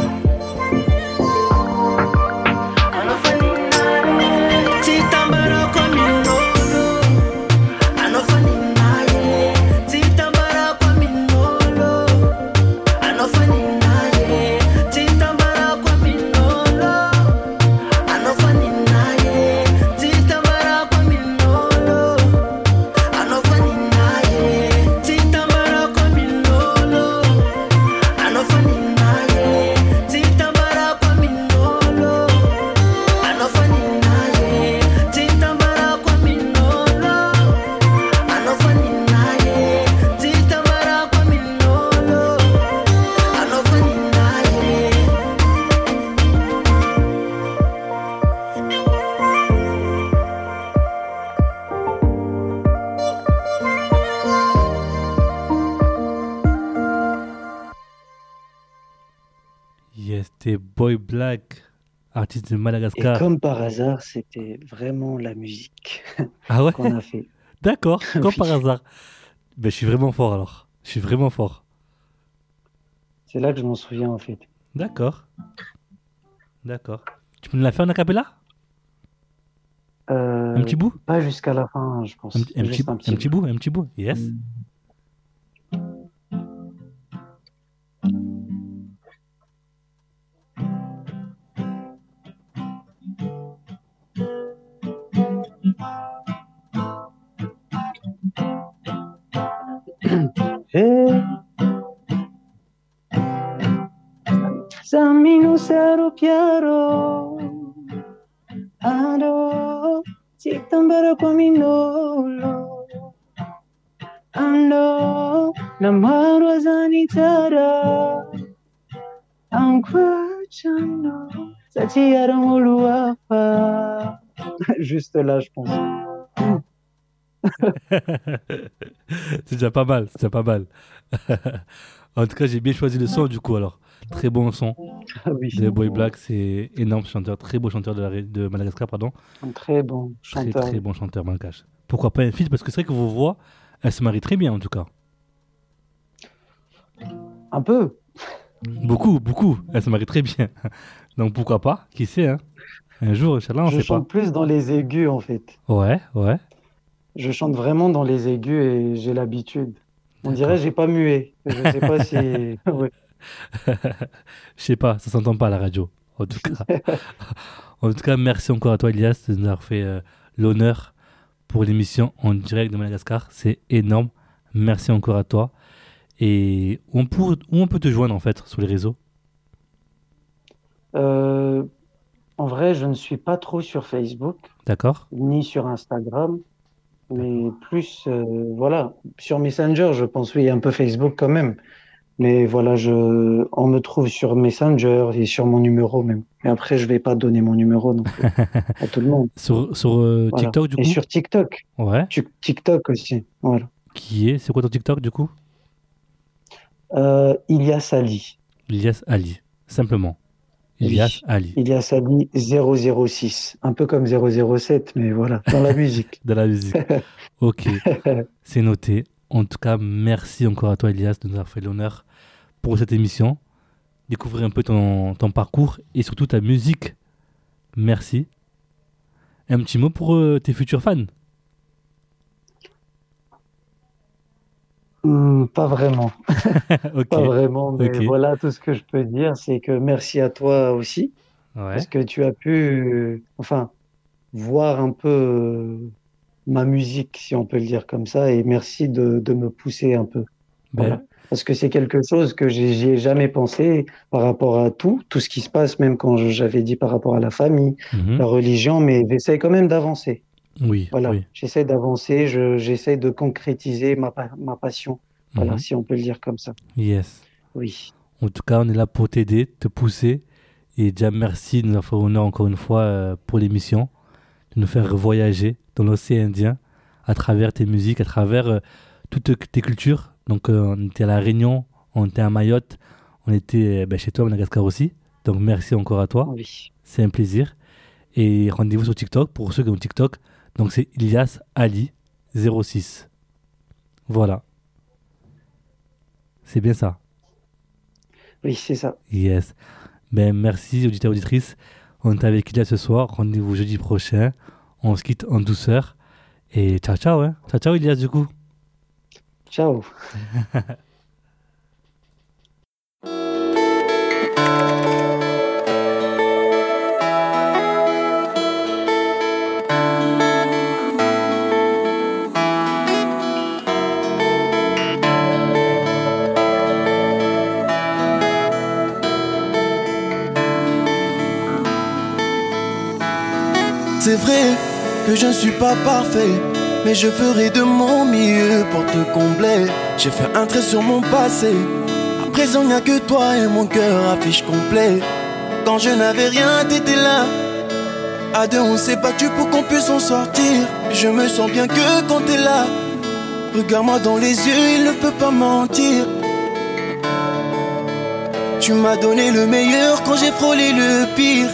ano fanina ye tita mara kwa minolo ano fanina ye tita mara kwa minolo ano fanina ye tita mara kwa minolo ano fanina ye tita mara kwa minolo ano fanina ye tita mara kwa minolo ano fanina ye tita mara kwa minolo ano fanina ye tita mara kwa minolo ano fanina ye tita mara kwa minolo ano fanina ye Yes, c'était Boy Black, artiste de Et Madagascar. comme par hasard, c'était vraiment la musique Ah ouais? qu'on a fait. D'accord, comme par Oui. hasard. Ben, je suis vraiment fort alors. Je suis vraiment fort. C'est là que je m'en souviens en fait. D'accord. D'accord. Tu peux nous la faire en acapella? Un petit bout? Pas jusqu'à la fin, je pense. Juste un petit bout. Un petit bout. Yes. Samino sero piaro ando sitambara kwa minolo ando namaro zanitara anquachano satiara moluafa. Juste là, je pense. C'est déjà pas mal, c'est déjà pas mal. En tout cas, j'ai bien choisi le son du coup alors. Très bon son Ah oui, de Boy Black, c'est énorme chanteur, très beau chanteur de Madagascar, pardon. un très bon Très chanteur. très bon chanteur malgache. Pourquoi pas un feat? Parce que c'est vrai que vos voix, elles se marient très bien en tout cas. Un peu. Beaucoup, beaucoup, elles se marient très bien. Donc pourquoi pas? Qui sait, hein? Un jour, Inch'Allah, on Je sait pas. chante plus dans les aigus en fait. Ouais, ouais. Je chante vraiment dans les aigus et j'ai l'habitude. On dirait D'accord. que j'ai pas mué. Je sais pas si. Ouais. Je sais pas, ça s'entend pas à la radio. En tout cas, merci encore à toi, Elias, de nous avoir fait l'honneur pour l'émission en direct de Madagascar. C'est énorme. Merci encore à toi. Et où on peut te joindre en fait sur les réseaux? En vrai, je ne suis pas trop sur Facebook, D'accord? ni sur Instagram, mais plus, voilà, sur Messenger, je pense, oui, un peu Facebook quand même. Mais voilà, on me trouve sur Messenger et sur mon numéro même. Mais après, je vais pas donner mon numéro non plus à tout le monde. Sur Voilà. TikTok du Et coup? sur TikTok, Ouais. TikTok aussi. Voilà. C'est quoi ton TikTok du coup? Ilyas Ali. Ilyas Ali. Simplement. Ilyas Ali. Ilyas Ali 006. Un peu comme 007, mais voilà, dans la musique. De la musique. Ok. C'est noté. En tout cas, merci encore à toi, Ilyas, de nous avoir fait l'honneur pour cette émission. Découvrir un peu ton parcours et surtout ta musique. Merci. Un petit mot pour tes futurs fans. Pas vraiment. Ok. Pas vraiment, mais Ok. voilà, tout ce que je peux dire, c'est que merci à toi aussi, Ouais. parce que tu as pu, enfin, voir un peu ma musique, si on peut le dire comme ça, et merci de me pousser un peu. Voilà. Ben, Parce que c'est quelque chose que j'y ai jamais pensé par rapport à tout ce qui se passe, même quand j'avais dit par rapport à la famille, mhm. la religion, mais j'essaie quand même d'avancer. Oui. Voilà, Oui. j'essaie d'avancer, j'essaie de concrétiser ma passion. Voilà, Mhm. si on peut le dire comme ça. Yes. Oui. En tout cas, on est là pour t'aider, te pousser. Et déjà, merci de nous avoir fait honneur encore une fois pour l'émission, de nous faire voyager dans l'océan Indien à travers tes musiques, à travers toutes tes cultures. Donc, on était à La Réunion, on était à Mayotte, on était chez toi à Madagascar aussi. Donc, merci encore à toi. Oui. C'est un plaisir. Et rendez-vous sur TikTok pour ceux qui ont TikTok. Donc, c'est Ilyas Ali 06. Voilà. C'est bien ça. Oui, c'est ça. Yes. Ben, merci, auditeurs, auditrices. On est avec Ilyas ce soir. Rendez-vous jeudi prochain. On se quitte en douceur. Et ciao, ciao. Hein. Ciao, ciao, Ilyas, du coup. Ciao. C'est vrai que je ne suis pas parfait, mais je ferai de mon mieux pour te combler. J'ai fait un trait sur mon passé. À présent, il n'y a que toi et mon cœur affiche complet. Quand je n'avais rien, t'étais là. À deux, on s'est battu pour qu'on puisse en sortir. Je me sens bien que quand t'es là. Regarde-moi dans les yeux, il ne peut pas mentir. Tu m'as donné le meilleur quand j'ai frôlé le pire.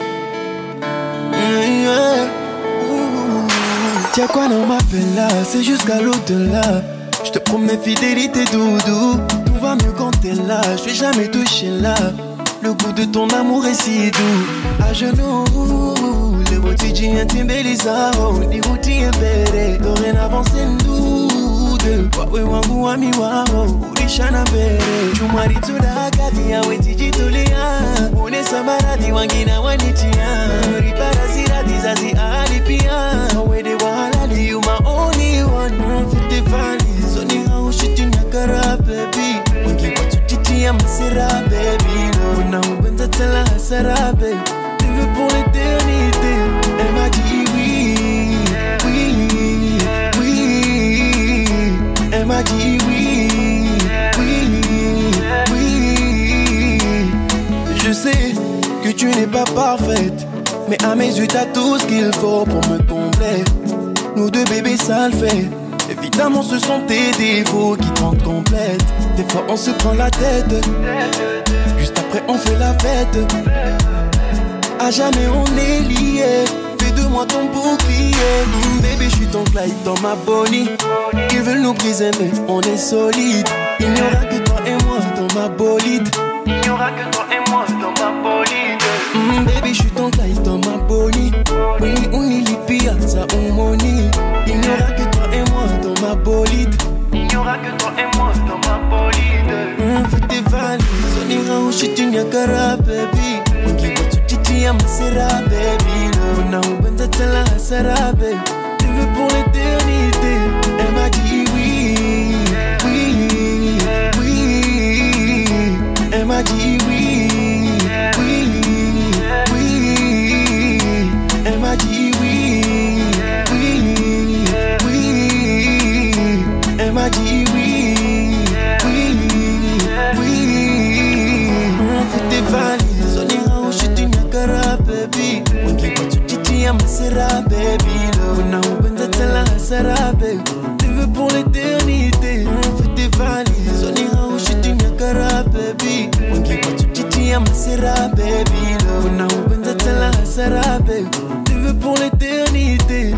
Tiens quoi, non m'appelle là, c'est jusqu'à l'au-delà. Je te promets fidélité doudou. Tout va mieux quand t'es là, je vais jamais toucher là. Le goût de ton amour est si doux. À genoux, les botigi intimbelizao, les routines bere. Dorénavant c'est nous deux. Wawe wangu wami wao, ulishana bere. Chumari tudakati ya wetiji tulia. Une samaradi wangina wanitia. Riparazira dizazi alipia. Wede wahalali you my only one. Fite valley, zoni hao shiti nakara baby. Wangi watu titi ya masira baby. Una ubenza tela hasara baby. Vive pour l'éternité. Elle m'a dit oui, oui, oui. Elle m'a dit oui, oui, oui. Je sais que tu n'es pas parfaite, mais à mes yeux t'as tout ce qu'il faut pour me combler. Nous deux bébés ça le fait. Évidemment ce sont tes défauts qui te rendent complète. Des fois on se prend la tête, juste après on fait la fête. À jamais on est liés. Fais de moi ton bouclier. Bébé je suis ton Clyde dans ma bonnie. Ils veulent nous briser mais on est solide. Il n'y aura que toi et moi dans ma bolide. Il n'y aura que toi et moi dans ma bolide. Baby je suis ton Clyde dans ma bonnie. Oui on y lipia ça on money. Il n'y aura que toi et moi dans ma bolide. Il n'y aura que toi et moi dans ma bolide. Fais tes valises, on ira au shit nyakara baby. Wangi watu titi ya masera baby. Una ubenza tela hasara baby. Tu veux pour l'éternité. babe. Tu veux pour l'éternité. Fais tes valises, on ira au chute du Niagara, baby. On qui va tout titi à ma sera, baby. On a open de tella hasara, babe. Tu veux pour l'éternité.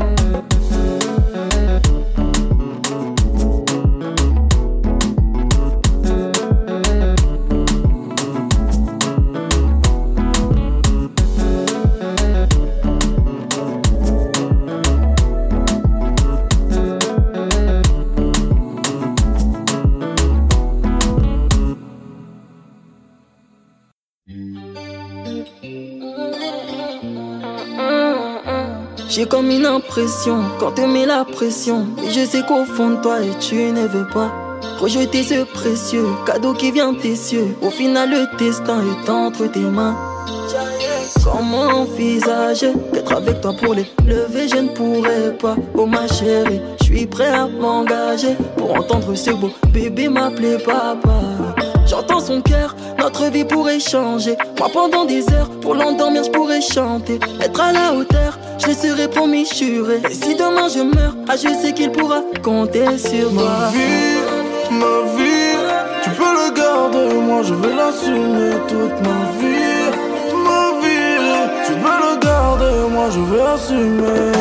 J'ai comme une impression quand tu mets la pression. Et je sais qu'au fond de toi et tu ne veux pas rejeter ce précieux cadeau qui vient de tes cieux. Au final le destin est entre tes mains. Comment envisager qu'être avec toi pour les lever je ne pourrais pas. Oh ma chérie, je suis prêt à m'engager pour entendre ce beau bébé m'appeler papa. J'entends son cœur, notre vie pourrait changer. Moi pendant des heures, pour l'endormir je pourrais chanter. Être à la hauteur, je le serai pour m'assurer. Et si demain je meurs, ah je sais qu'il pourra compter sur moi. Ma vie, tu peux le garder, moi je vais l'assumer toute ma vie. Ma vie, tu peux le garder, moi je vais assumer.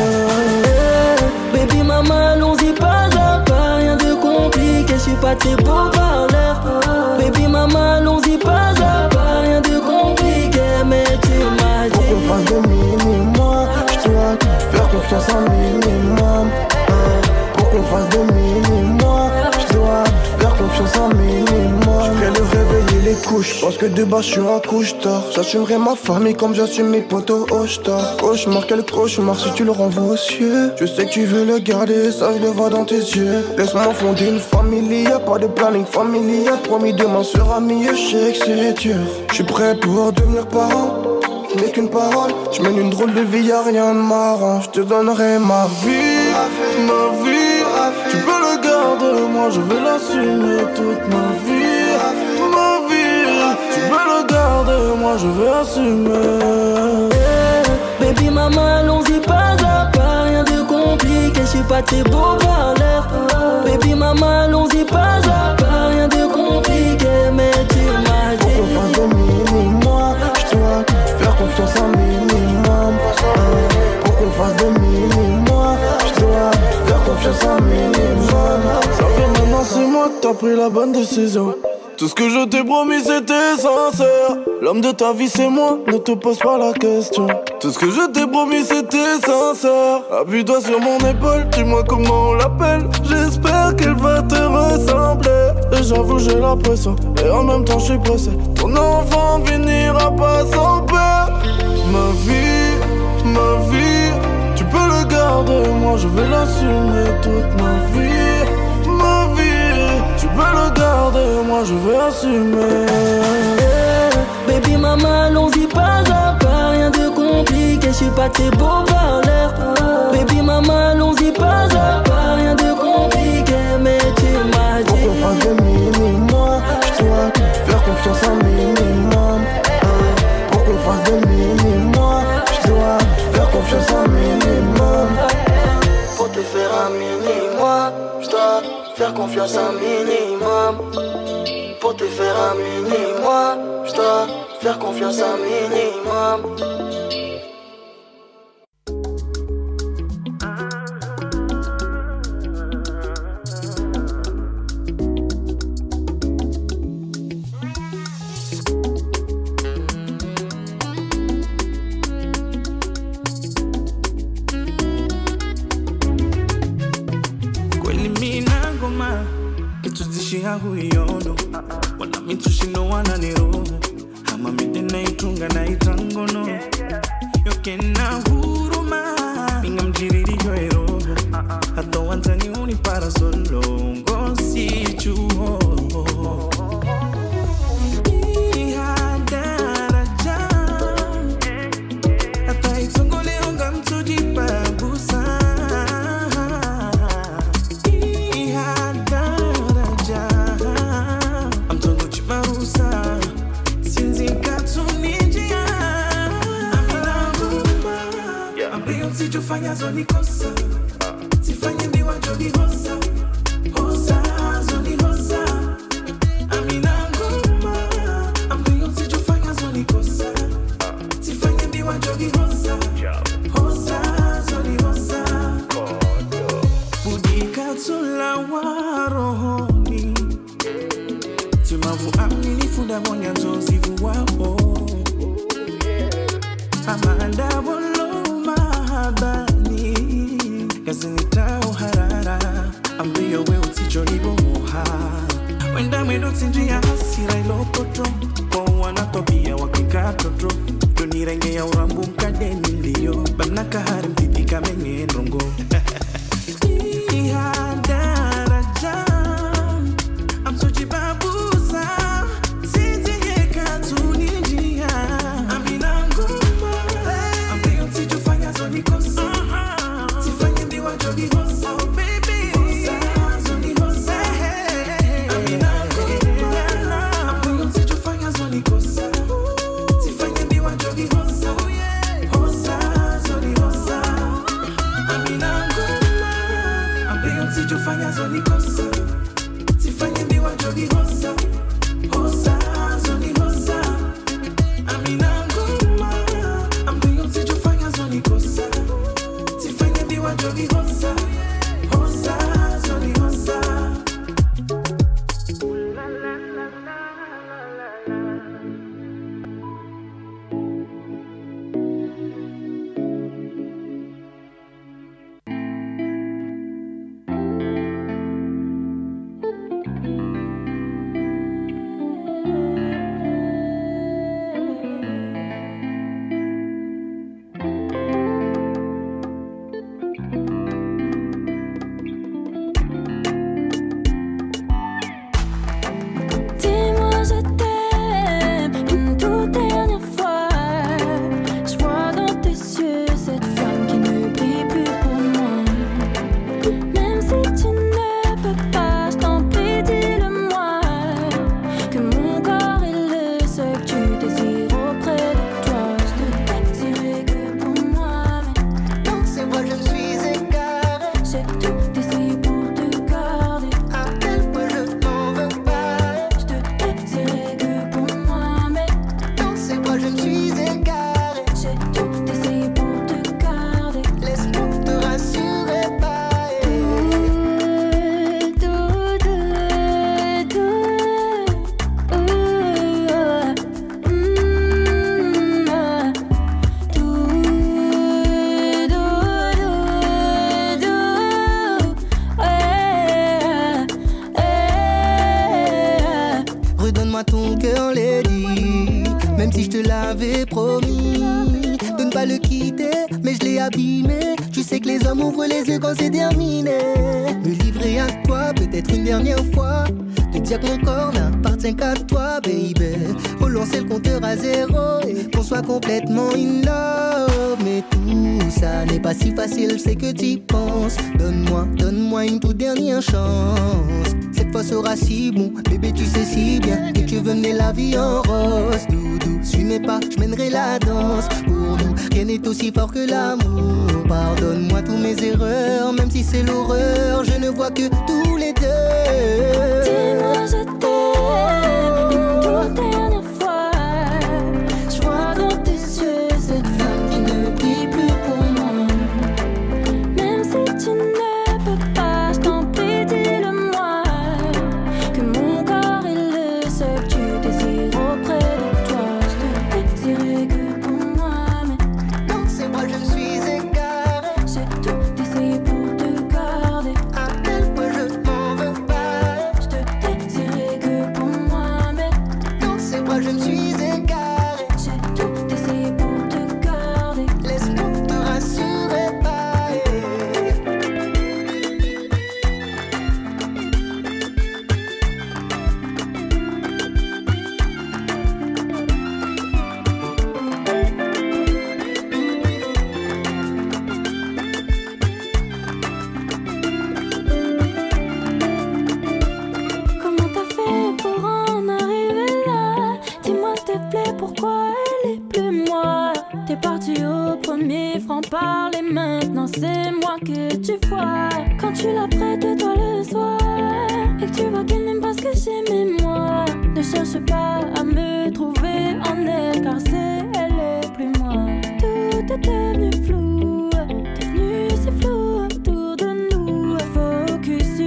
Hey, baby maman, allons-y pas à pas, rien de compliqué, je suis pas tes beaux parleurs. Baby maman, allons-y pas à pas, rien de compliqué, mais tu m'as dit. Pour qu'on fasse des mini-moi, je dois faire confiance en minimum. Pour qu'on fasse des mini-moi, je dois faire confiance en minimum. Je ferai le réveiller les couches, parce que de bas je suis un couche-tard. J'assumerai ma famille comme j'assume mes potos au star. Cauchemar, quel cauchemar si tu le renvoies aux cieux. Je sais que tu veux le garder, ça je le vois dans tes yeux. Laisse-moi fonder une famille, y'a pas de planning familial. Promis demain sera mieux, je sais que c'est dur. Je suis prêt pour devenir parent, je n'ai qu'une parole. Je mène une drôle de vie, y'a rien de marrant. Je te donnerai ma vie, ma vie. Tu peux le garder, moi je vais l'assumer toute ma vie. Ma vie, tu peux le garder, moi je vais assumer. Hey, baby maman, allons-y pas à pas, rien de compliqué, je suis pas tes beaux parleurs. Baby maman, allons-y pas à pas, rien de compliqué, mais tu m'as dit. Pour qu'on fasse des mini-moi, je dois faire confiance en minimum. Pour qu'on fasse des mini-moi, je dois faire confiance en minimum. Ça fait maintenant 6 mois que t'as pris la bonne décision. Tout ce que je t'ai promis c'était sincère. L'homme de ta vie c'est moi, ne te pose pas la question. Tout ce que je t'ai promis c'était sincère. Appuie-toi sur mon épaule, dis-moi comment on l'appelle. J'espère qu'elle va te ressembler. Et j'avoue j'ai la pression, et en même temps je suis pressé. Ton enfant finira pas sans peur. Ma vie, tu peux le garder, moi je vais l'assumer toute ma vie. Ma vie, tu peux le garder, moi je vais assumer. Hey, baby maman, allons-y pas à pas, rien de compliqué, je suis pas tes beaux parleurs. Baby maman, allons-y pas à pas, rien de compliqué, mais tu m'as dit. Pour qu'on fasse des mini-moi, je dois faire confiance en minimum. Pour qu'on fasse des mini-moi, je dois faire confiance en minimum. Pour te faire un mini-moi, je dois faire confiance un minimum. Pour te faire un mini-moi, je dois faire confiance un minimum. Huyono wana mitsushino wana nero ama midena itunga na itangono yokena huruma minga mjiriri yoero hato wanzani uni para solo ngosi chuho Sifanye nikosa, sifanye niwe tula warohoni timavu amnilifuda bonyanzo zivu wao amanda bolo mahabani kazinitao harara ambiyo we utijolibo moha wenda mwedo tinjia hasira ilopoto kwa wanatopia wakikatoto tunirenge ya urambu mkadeni liyo banaka hari mtitika menye ndrongo Iha daraja amsoji babuza Sinzi heka tunijia Amina nguma Ambiyo tijufanya zoni kosa Tifanye mbiwa jogi hosa Oh baby Hosa zoni hosa Amina nguma Ambiyo tijufanya zoni kosa Tifanye mbiwa jogi hosa Hosa zoni hosa Amina nguma Ambiyo tijufanya zoni kosa Tifanye mbiwa jogi hosa Hosa zoni hosa Amina nguma Ambiyo tijufanya zoni kosa Tifanye mbiwa jogi hosa Hosa zoni hosa Dis-moi je t'aime une toute dernière fois. Je vois dans tes yeux cette flamme qui ne brille plus pour moi. Même si tu ne peux pas, je t'en prie dis-le-moi. Que mon corps est le seul que tu désires auprès de toi. Je te désirais que pour moi, mais Dans ses bras je me suis égaré. j'ai tout essayé pour te garder. À quel point je n'en veux pas. Je te désirais que pour moi, mais Dans ses bras je me suis égaré. j'ai tout essayé pour te garder. Laisse-moi te rassurer pas. Redonne-moi ton cœur, lady. Même si je te l'avais promis de ne pas le quitter, mais je l'ai abîmé. Tu sais que les hommes ouvrent les yeux quand c'est terminé. Me livrer à toi, peut-être une dernière fois. Te dire que mon corps n'appartient qu'à toi, baby. Relancer le compteur à zéro et qu'on soit complètement in love. Mais tout ça n'est pas si facile, c'est que t'y penses. Donne-moi une toute dernière chance. Cette fois sera si bon, bébé tu sais si bien que tu veux mener la vie en rose. Doudou, suis mes pas, je mènerai la danse. Pour nous, rien n'est aussi fort que l'amour. Pardonne-moi tous mes erreurs, même si c'est l'horreur, je ne vois que tous les deux. Dis-moi je t'aime une toute dernière fois. Je vois dans tes yeux cette flamme qui ne brille plus pour moi. Même si tu ne peux pas, je t'en prie dis-le-moi. Que mon corps est le seul que tu désires auprès de toi. Je te désirais que pour moi, mais Dans ses bras je me suis égaré. j'ai tout essayé pour te garder. À quel point je n'en veux pas. Je te désirais que pour moi, mais Dans ses bras je me suis égaré. j'ai tout essayé pour te garder. Laisse-moi te rassurer pas. Comment t'as fait pour en arriver là? Dis-moi s'il te plaît pourquoi elle est plus moi. T'es parti au premier franc-parler, maintenant c'est moi que tu vois. Quand tu la prêtes toi le soir et que tu vois qu'elle n'aime pas ce que j'aimais moi, ne cherche pas à me trouver en elle car c'est elle est plus moi. Tout est devenu flou, devenu si flou autour de nous. Focus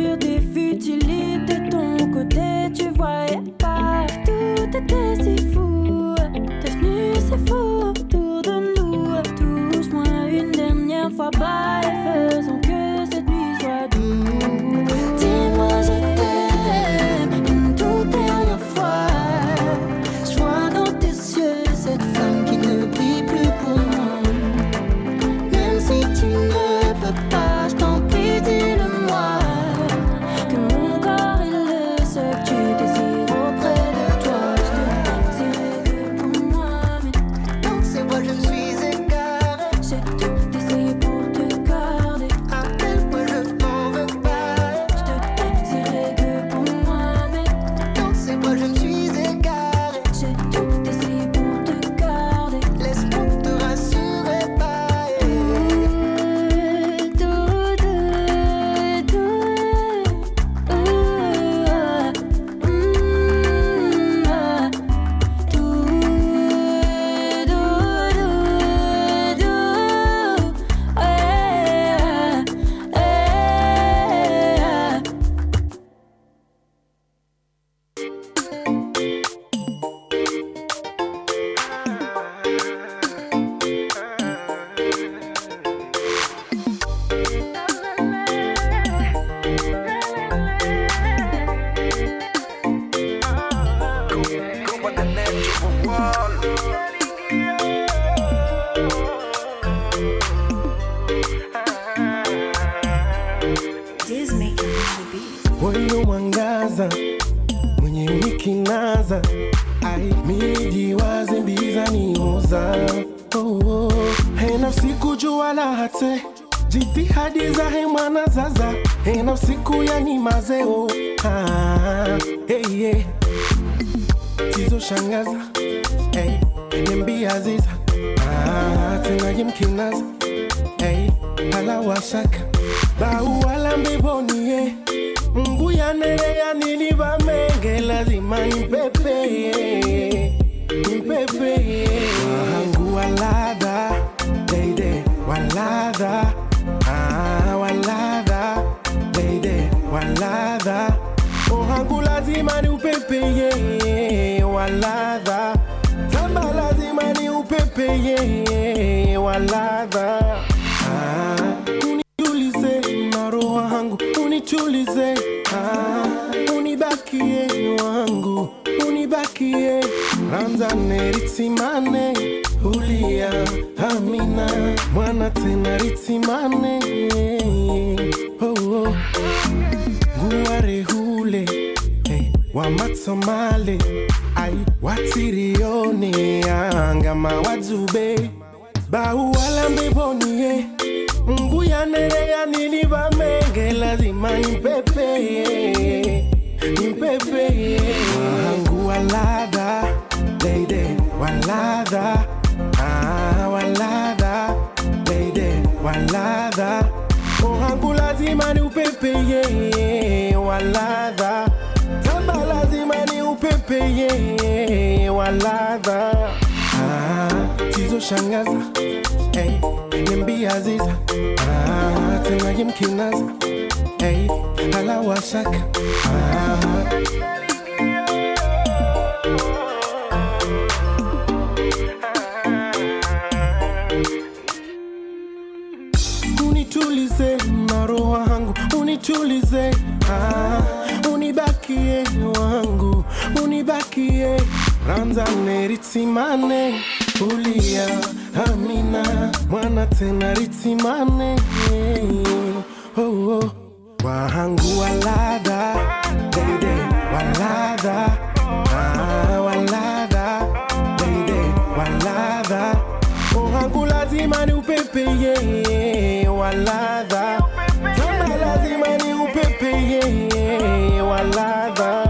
is making the beat. Wewe mwangaza mwenye unikinaza, ai mimi wazi mbiza nioza. Nafsi kujua la hate jitihadi za mwana zaza, nafsi kuyani mazeo. Hey, tizo shangaza, hey, nimbi aziza, tena yimkinaza, hey, hala washaka, bau wala mbiboniye, Mungu ya nere ya niliba menge, lazima nipepe, nipepe. Wangu walada, lady, walada, walada, lady, walada. Wangu lazima ni upepe, walada. Zamba lazima ni upepe, walada. Unijulize na roho wangu, unichulize, unibakie wangu, unibakie. Ranzane ritimane, ulia amina, mwana tena ritimane. Guare hule, hey, wa matomale, ai watirione angama wazube, bau wala mbiboniye, Mungu ya nere ya niliba menge, lazima nipepe, nipepe. Wangu walada, lady, walada, walada, lady, walada. Wangu lazima ni upepe, walada. Zamba lazima ni upepe, walada. Tizo shangaza, hey, nimbi aziza, tena yimkinaza, hey, hala washaka. Unitulize na roho wangu, unitulize, unibakie wangu, unibakie. Ranzane ritimane, ulia amina, mwana tena ritimane. Wangu walada, lady, walada, walada, lady, walada. Wangu lazima ni upepe, walada. Zamba lazima ni upepe, walada.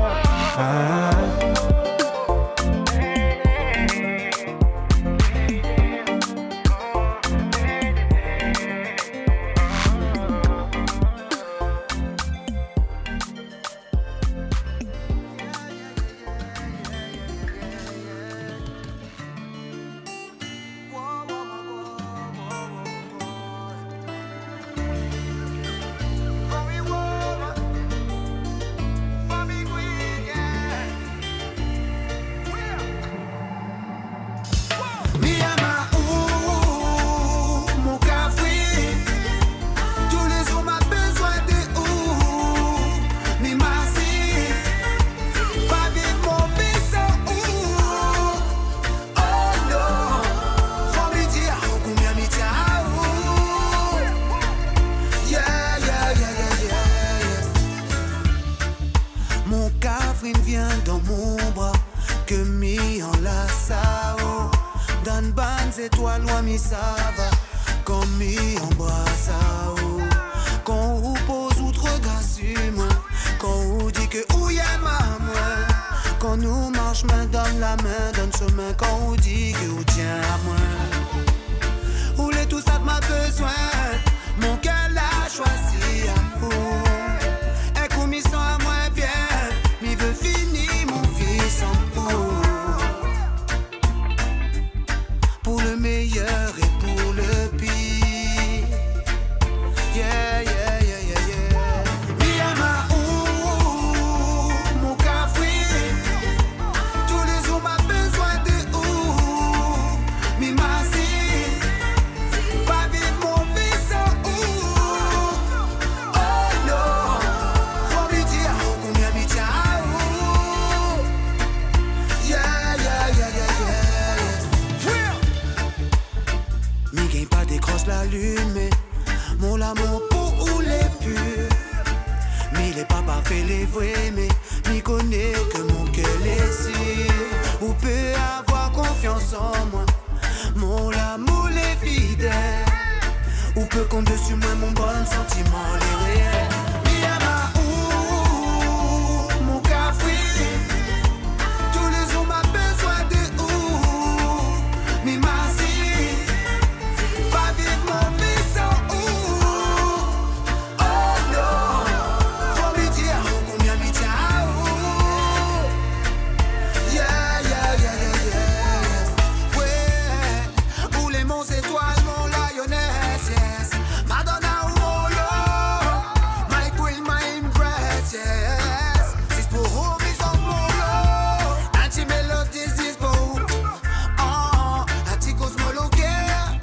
Étoiles loin mi sava comme mi embrasse quand on pose outre gassume quand on dit que où y a ma moi quand nous marche main donne la main donne chemin quand on dit que où tient à moi où les tout ça de ma besoin mon cœur l'a choisi à vous et comme ils sont à moi bien mi veut finir mon fils en haut. Pour le meilleur et pour le pire. Yeah, yeah, yeah, yeah, yeah. Miyama, mon café. Tous les jours m'a besoin de où. Il est pas parfait les vrais, mais m'y connaît que mon cœur est si. Ou peut avoir confiance en moi. Mon amour est fidèle. Ou peut compter sur moi, mon bon sentiment est réel. Miyama ou mon café. Tous les jours m'a besoin de ou. Mimasi, pas vivre mon vie sans ou. Oh non, faut me dire combien me tient à ou. Yeah, yeah, yeah, yeah, yes. Ouais, où les monts étoiles, mon lioness, yes. Madonna ou Molo, my queen, my empress, yes. C'est pour vous, mes Molo. Anti-mélodies, c'est pour vous. Oh, anti-cosmologue.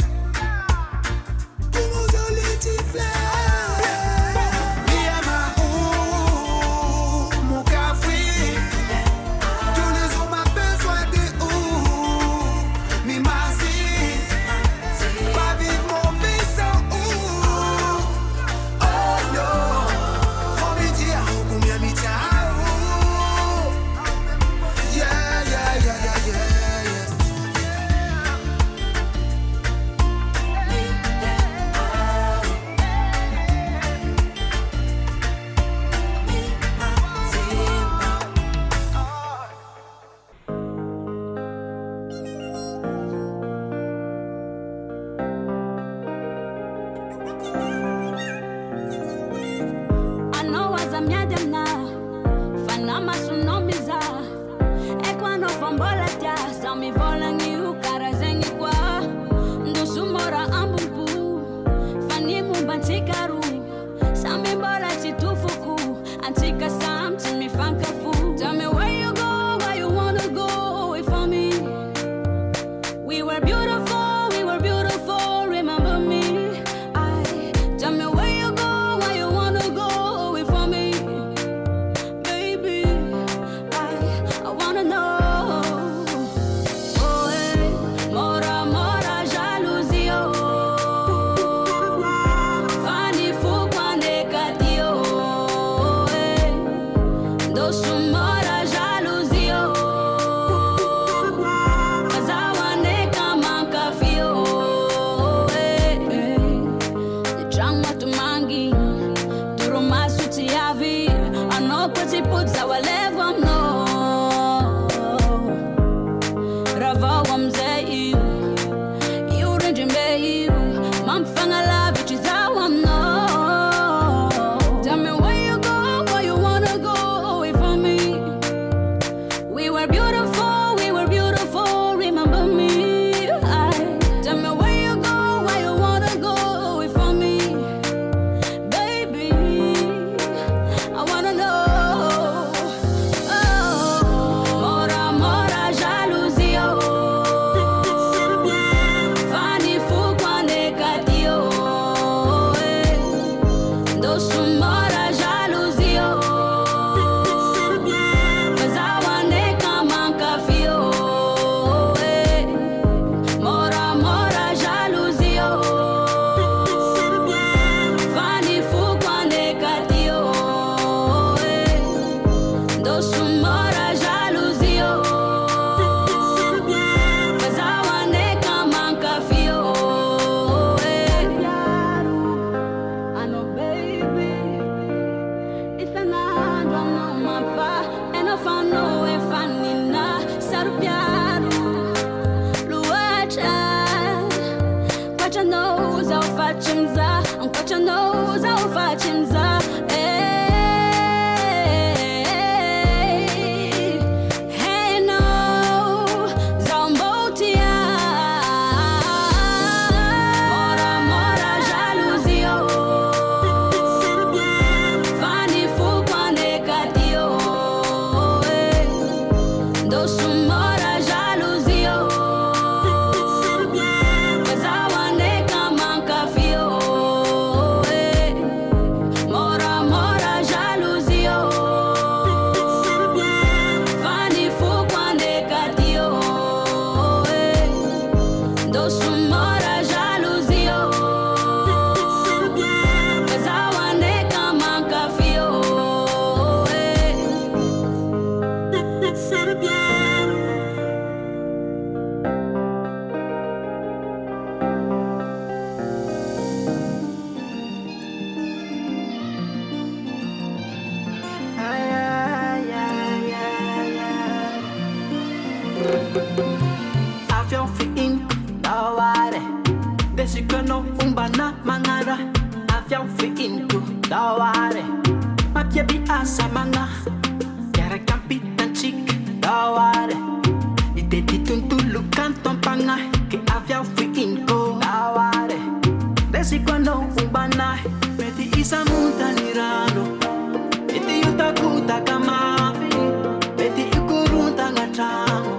Comment ça les tiflets? Miyama ou mon café. Tous les jours m'a besoin de ou. Mimasi, pas vivre mon vie sans ou. Oh non, faut me dire combien me tient à ou. Yeah, yeah, yeah, yeah, yeah, yes. Anowazamyademna fanama sunomiza ekwano fambolatya samivolangi ukarazengi kwa ndusumora ambumpu fanimumbansikaru samimbola titufuku antika sam timifankafu. Tell me where you go, where you wanna go away from me. We were beautiful, remember me. Tell me where you go, where you wanna go away from me. Baby, I wanna know. Oh, hey, mora, mora, jalousie, oh. Fanny fou quande catio, oh, hey. Dosu mora, jalousie, oh. Kazawane kamanka fio, oh, hey, hey. Drama to mangi, to romance to yavi. I know pretty puts our level no. Rava wamze you rinjimbe you. Mam fanga love which is how I'm no. Tell me where you go, where you wanna go away from me. We were beautiful, remember me. Tell me where you go, where you wanna go away from me. Baby, I wanna know. Avião fiin daware Desikano umbana mangara Avião fiin daware Mapia bi asa manga Yara kapitan chik daware Ite tituntulu kanton panga Ke avião fiin daware Desikano umbana Meti isa muntanirano Meti yutakuta kamafi Meti ikurunta ngachango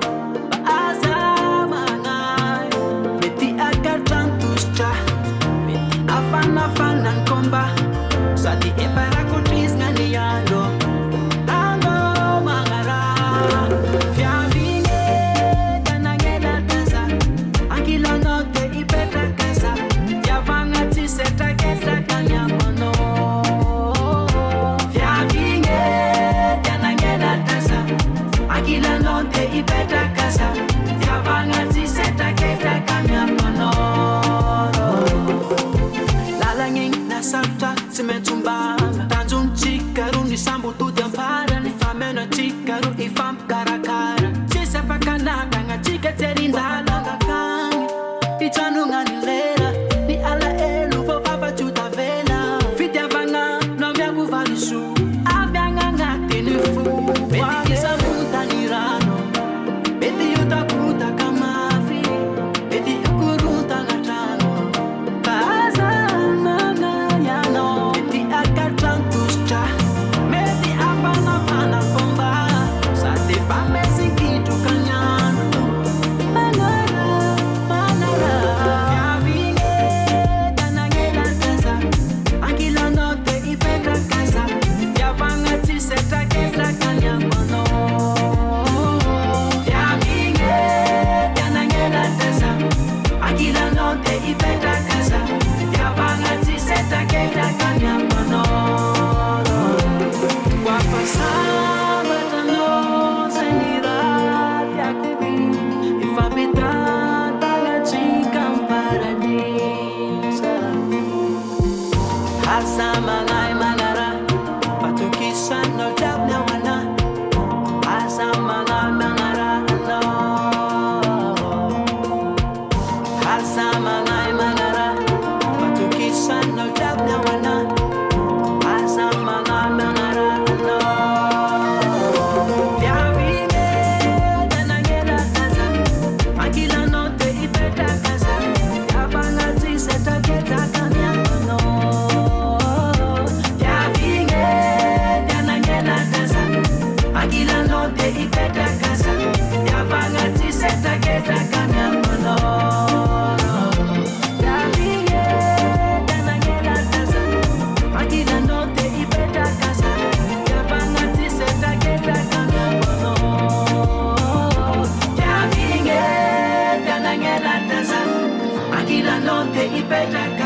Afana nkomba Sadi epara kutris nganiando Tango mangara Fia vine Tanangela tasa Angila note ipeta kasa Yavanga tiseta kesa kanyamono Fia vine Tanangela tasa Angila note ipeta kasa Yavanga tiseta kesa kanyamono Salta, se mete banga Tanjung chikaru, ni sambu tu dampara Ni famena chikaru, i fam cara cara Chisa fakanaka, nga chika teri ndala nga kange I chanu nga ni lera Ni ala elu, fo fafa chuta vela Fitia vanga, no mea kuvali su Avyanga nga tini fu Beti isa muta ni rano Beti yuta kuta kamafi Beti yukuruta nga chano Kaza Better